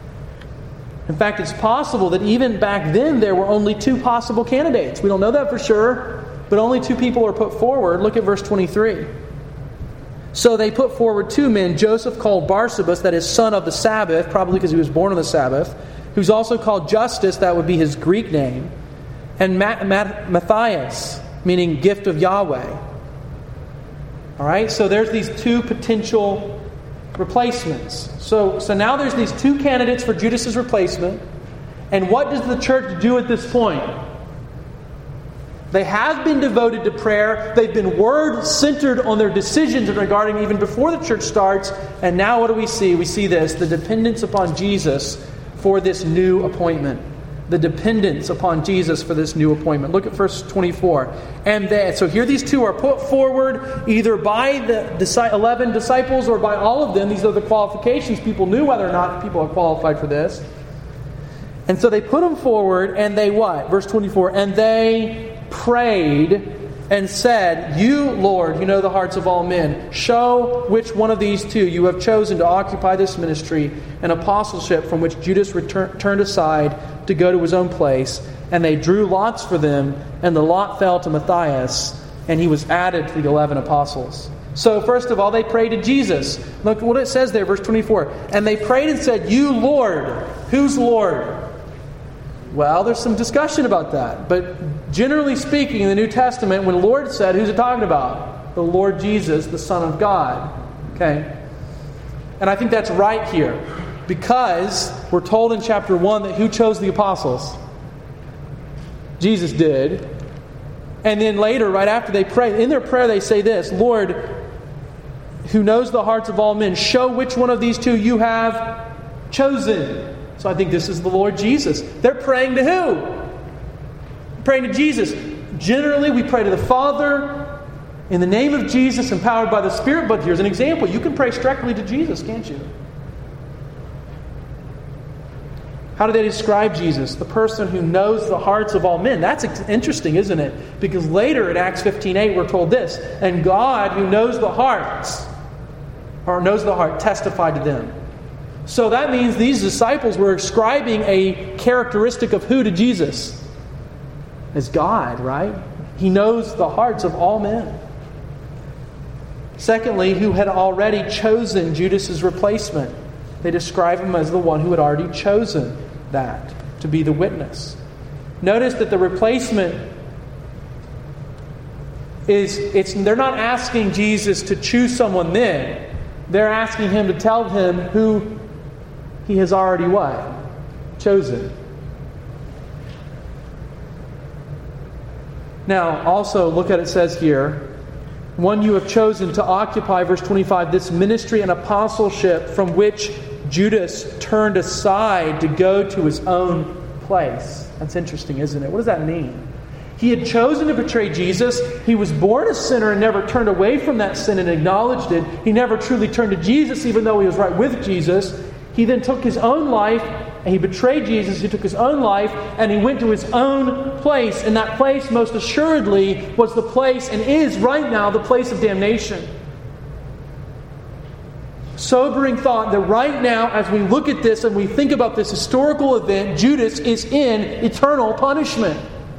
In fact, it's possible that even back then there were only two possible candidates. We don't know that for sure, but only two people are put forward. Look at verse twenty-three. So they put forward two men, Joseph called Barsabas, that is son of the Sabbath, probably because he was born on the Sabbath, who's also called Justus, that would be his Greek name, and Matthias, meaning gift of Yahweh. All right, so there's these two potential replacements. So, so now there's these two candidates for Judas's replacement. And what does the church do at this point? They have been devoted to prayer. They've been word-centered on their decisions regarding even before the church starts. And now what do we see? We see this, the dependence upon Jesus for this new appointment. The dependence upon Jesus for this new appointment. Look at verse twenty-four. And then, so here these two are put forward either by the eleven disciples or by all of them. These are the qualifications. People knew whether or not people are qualified for this. And so they put them forward and they what? Verse twenty-four. And they prayed and said, You, Lord, who know the hearts of all men, show which one of these two you have chosen to occupy this ministry and apostleship from which Judas return, turned aside to go to his own place. And they drew lots for them, and the lot fell to Matthias, and he was added to the eleven apostles. So first of all, they prayed to Jesus. Look what it says there, verse twenty-four. And they prayed and said, You, Lord. Who's Lord? Well, there's some discussion about that. But generally speaking, in the New Testament, when the Lord said, who's it talking about? The Lord Jesus, the Son of God. Okay? And I think that's right here. Because we're told in chapter one that who chose the apostles? Jesus did. And then later, right after they pray, in their prayer they say this, Lord, who knows the hearts of all men, show which one of these two you have chosen. So I think this is the Lord Jesus. They're praying to who? Praying to Jesus. Generally, we pray to the Father in the name of Jesus, empowered by the Spirit. But here's an example. You can pray directly to Jesus, can't you? How do they describe Jesus? The person who knows the hearts of all men. That's interesting, isn't it? Because later in Acts fifteen eight, we're told this. And God, who knows the hearts, or knows the heart, testified to them. So that means these disciples were ascribing a characteristic of who to Jesus? As God, right? He knows the hearts of all men. Secondly, who had already chosen Judas's replacement. They describe him as the one who had already chosen that to be the witness. Notice that the replacement is, it's they're not asking Jesus to choose someone then. They're asking him to tell him who he has already what? Chosen. Now, also look at it says here, one you have chosen to occupy, verse twenty-five, this ministry and apostleship from which Judas turned aside to go to his own place. That's interesting, isn't it? What does that mean? He had chosen to betray Jesus. He was born a sinner and never turned away from that sin and acknowledged it. He never truly turned to Jesus, even though he was right with Jesus. He then took his own life, and he betrayed Jesus. He took his own life, and he went to his own place. And that place, most assuredly, was the place, and is right now, the place of damnation. Sobering thought that right now, as we look at this and we think about this historical event, Judas is in eternal punishment.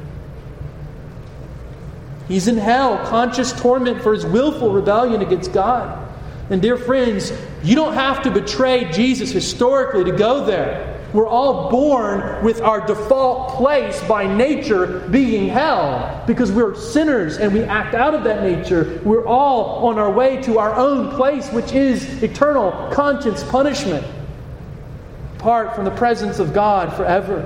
He's in hell, conscious torment for his willful rebellion against God. And dear friends, you don't have to betray Jesus historically to go there. We're all born with our default place by nature being hell, because we're sinners and we act out of that nature. We're all on our way to our own place, which is eternal conscience punishment, apart from the presence of God forever.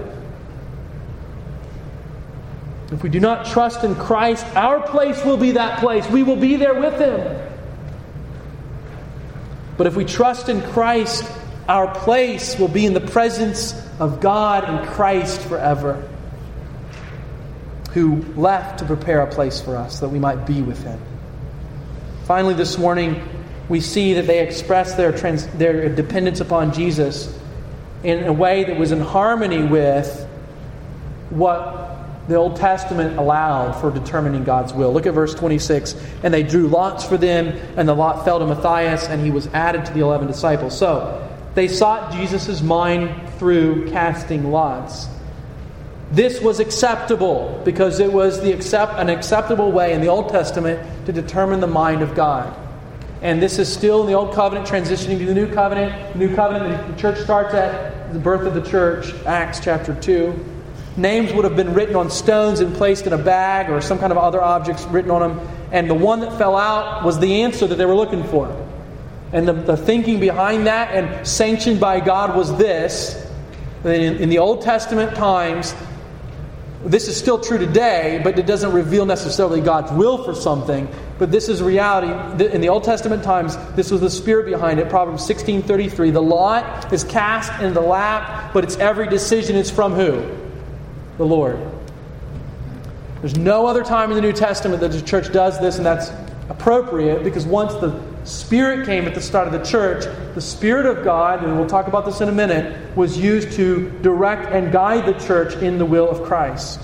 If we do not trust in Christ, our place will be that place. We will be there with Him. But if we trust in Christ, our place will be in the presence of God and Christ forever, who left to prepare a place for us that we might be with Him. Finally, this morning, we see that they express their, trans- their dependence upon Jesus in a way that was in harmony with what the Old Testament allowed for determining God's will. Look at verse twenty-six. And they drew lots for them, and the lot fell to Matthias, and he was added to the eleven disciples. So, they sought Jesus' mind through casting lots. This was acceptable because it was the accept, an acceptable way in the Old Testament to determine the mind of God. And this is still in the Old Covenant, transitioning to the New Covenant. The New Covenant, the church starts at the birth of the church, Acts chapter two. Names would have been written on stones and placed in a bag or some kind of other objects written on them. And the one that fell out was the answer that they were looking for. And the, the thinking behind that and sanctioned by God was this. In, in the Old Testament times, this is still true today, but it doesn't reveal necessarily God's will for something. But this is reality. In the Old Testament times, this was the spirit behind it. Proverbs sixteen thirty-three. The lot is cast in the lap, but its every decision is from who? The Lord. There's no other time in the New Testament that the church does this, and that's appropriate, because once the Spirit came at the start of the church, the Spirit of God, and we'll talk about this in a minute, was used to direct and guide the church in the will of Christ.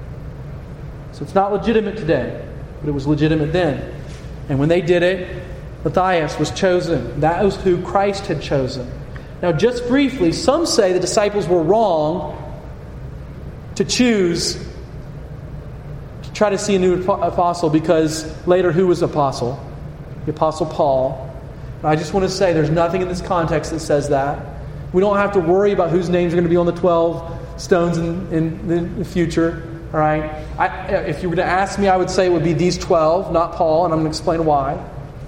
So it's not legitimate today, but it was legitimate then. And when they did it, Matthias was chosen. That was who Christ had chosen. Now, just briefly, some say the disciples were wrong to choose to try to see a new apostle, because later who was apostle? The Apostle Paul. And I just want to say there's nothing in this context that says that. We don't have to worry about whose names are going to be on the twelve stones in, in the future. All right? I, if you were to ask me, I would say it would be these twelve, not Paul, and I'm going to explain why.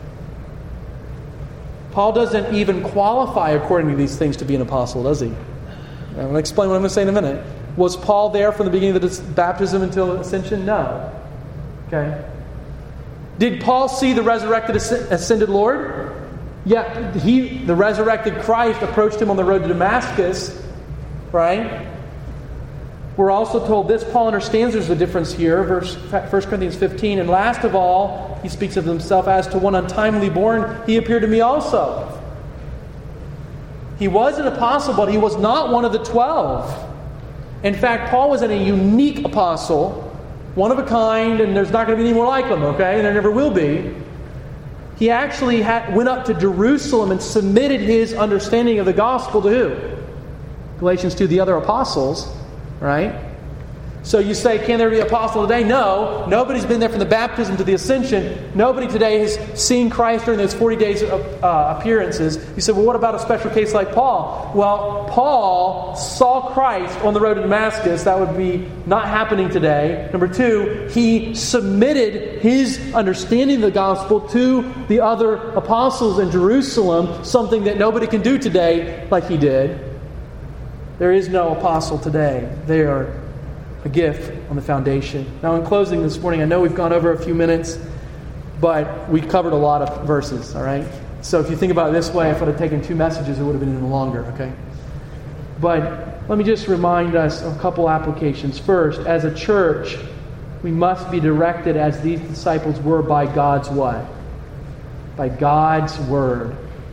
Paul doesn't even qualify according to these things to be an apostle, does he? I'm going to explain what I'm going to say in a minute. Was Paul there from the beginning of the baptism until ascension? No. Okay. Did Paul see the resurrected, ascended Lord? Yeah, he, the resurrected Christ approached him on the road to Damascus, right? We're also told this. Paul understands there's a difference here. Verse First Corinthians fifteen. And last of all, he speaks of himself as to one untimely born, he appeared to me also. He was an apostle, but he was not one of the twelve. In fact, Paul was a unique apostle, one of a kind, and there's not going to be any more like him, okay? And there never will be. He actually had, went up to Jerusalem and submitted his understanding of the gospel to who? Galatians two, the other apostles, right? So you say, can there be an apostle today? No. Nobody's been there from the baptism to the ascension. Nobody today has seen Christ during those forty days of uh, appearances. You say, well, what about a special case like Paul? Well, Paul saw Christ on the road to Damascus. That would be not happening today. Number two, he submitted his understanding of the gospel to the other apostles in Jerusalem, something that nobody can do today like he did. There is no apostle today. They are a gift on the foundation. Now, in closing this morning, I know we've gone over a few minutes, but we covered a lot of verses, all right? So if you think about it this way, if I would have taken two messages, it would have been even longer, okay? But let me just remind us of a couple applications. First, as a church, we must be directed as these disciples were by God's what? By God's Word.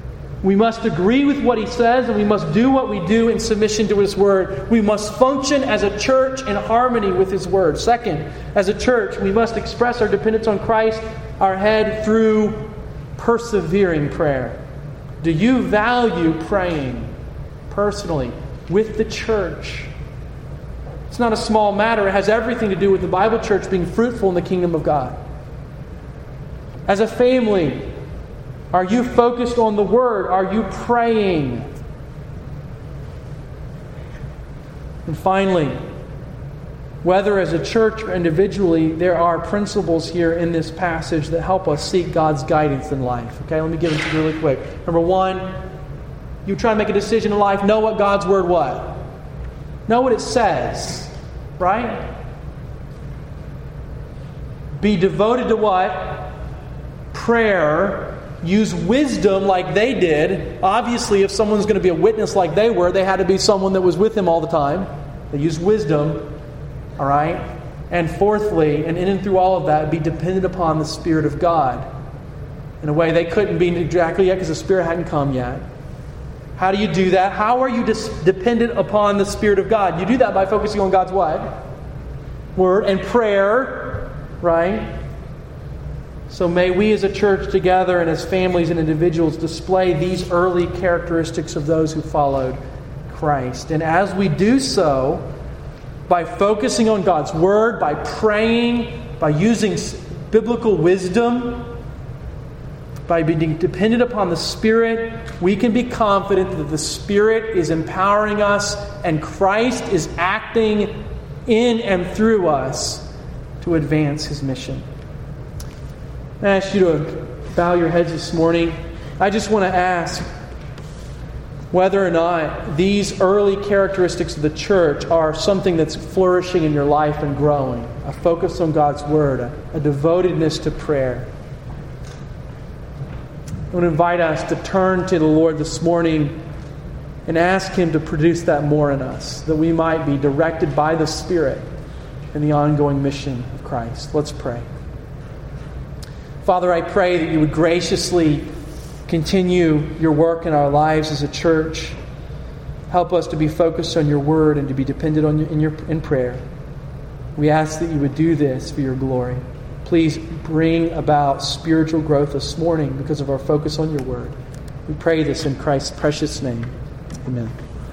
We must agree with what He says, and we must do what we do in submission to His Word. We must function as a church in harmony with His Word. Second, as a church, we must express our dependence on Christ, our head, through persevering prayer. Do you value praying personally with the church? It's not a small matter. It has everything to do with the Bible church being fruitful in the kingdom of God. As a family, are you focused on the Word? Are you praying? And finally, whether as a church or individually, there are principles here in this passage that help us seek God's guidance in life. Okay, let me give them to you really quick. Number one, you try to make a decision in life, know what God's Word what? Know what it says, right? Be devoted to what? Prayer. Use wisdom like they did. Obviously, if someone's going to be a witness like they were, they had to be someone that was with Him all the time. They used wisdom. All right? And fourthly, and in and through all of that, be dependent upon the Spirit of God. In a way they couldn't be exactly yet because the Spirit hadn't come yet. How do you do that? How are you dis- dependent upon the Spirit of God? You do that by focusing on God's what? Word and prayer. Right? So may we as a church together and as families and individuals display these early characteristics of those who followed Christ. And as we do so, by focusing on God's Word, by praying, by using biblical wisdom, by being dependent upon the Spirit, we can be confident that the Spirit is empowering us and Christ is acting in and through us to advance His mission. I ask you to bow your heads this morning. I just want to ask whether or not these early characteristics of the church are something that's flourishing in your life and growing. A focus on God's Word, a, a devotedness to prayer. I want to invite us to turn to the Lord this morning and ask Him to produce that more in us, that we might be directed by the Spirit in the ongoing mission of Christ. Let's pray. Father, I pray that You would graciously continue Your work in our lives as a church. Help us to be focused on Your Word and to be dependent on you in your in prayer. We ask that You would do this for Your glory. Please bring about spiritual growth this morning because of our focus on Your Word. We pray this in Christ's precious name. Amen.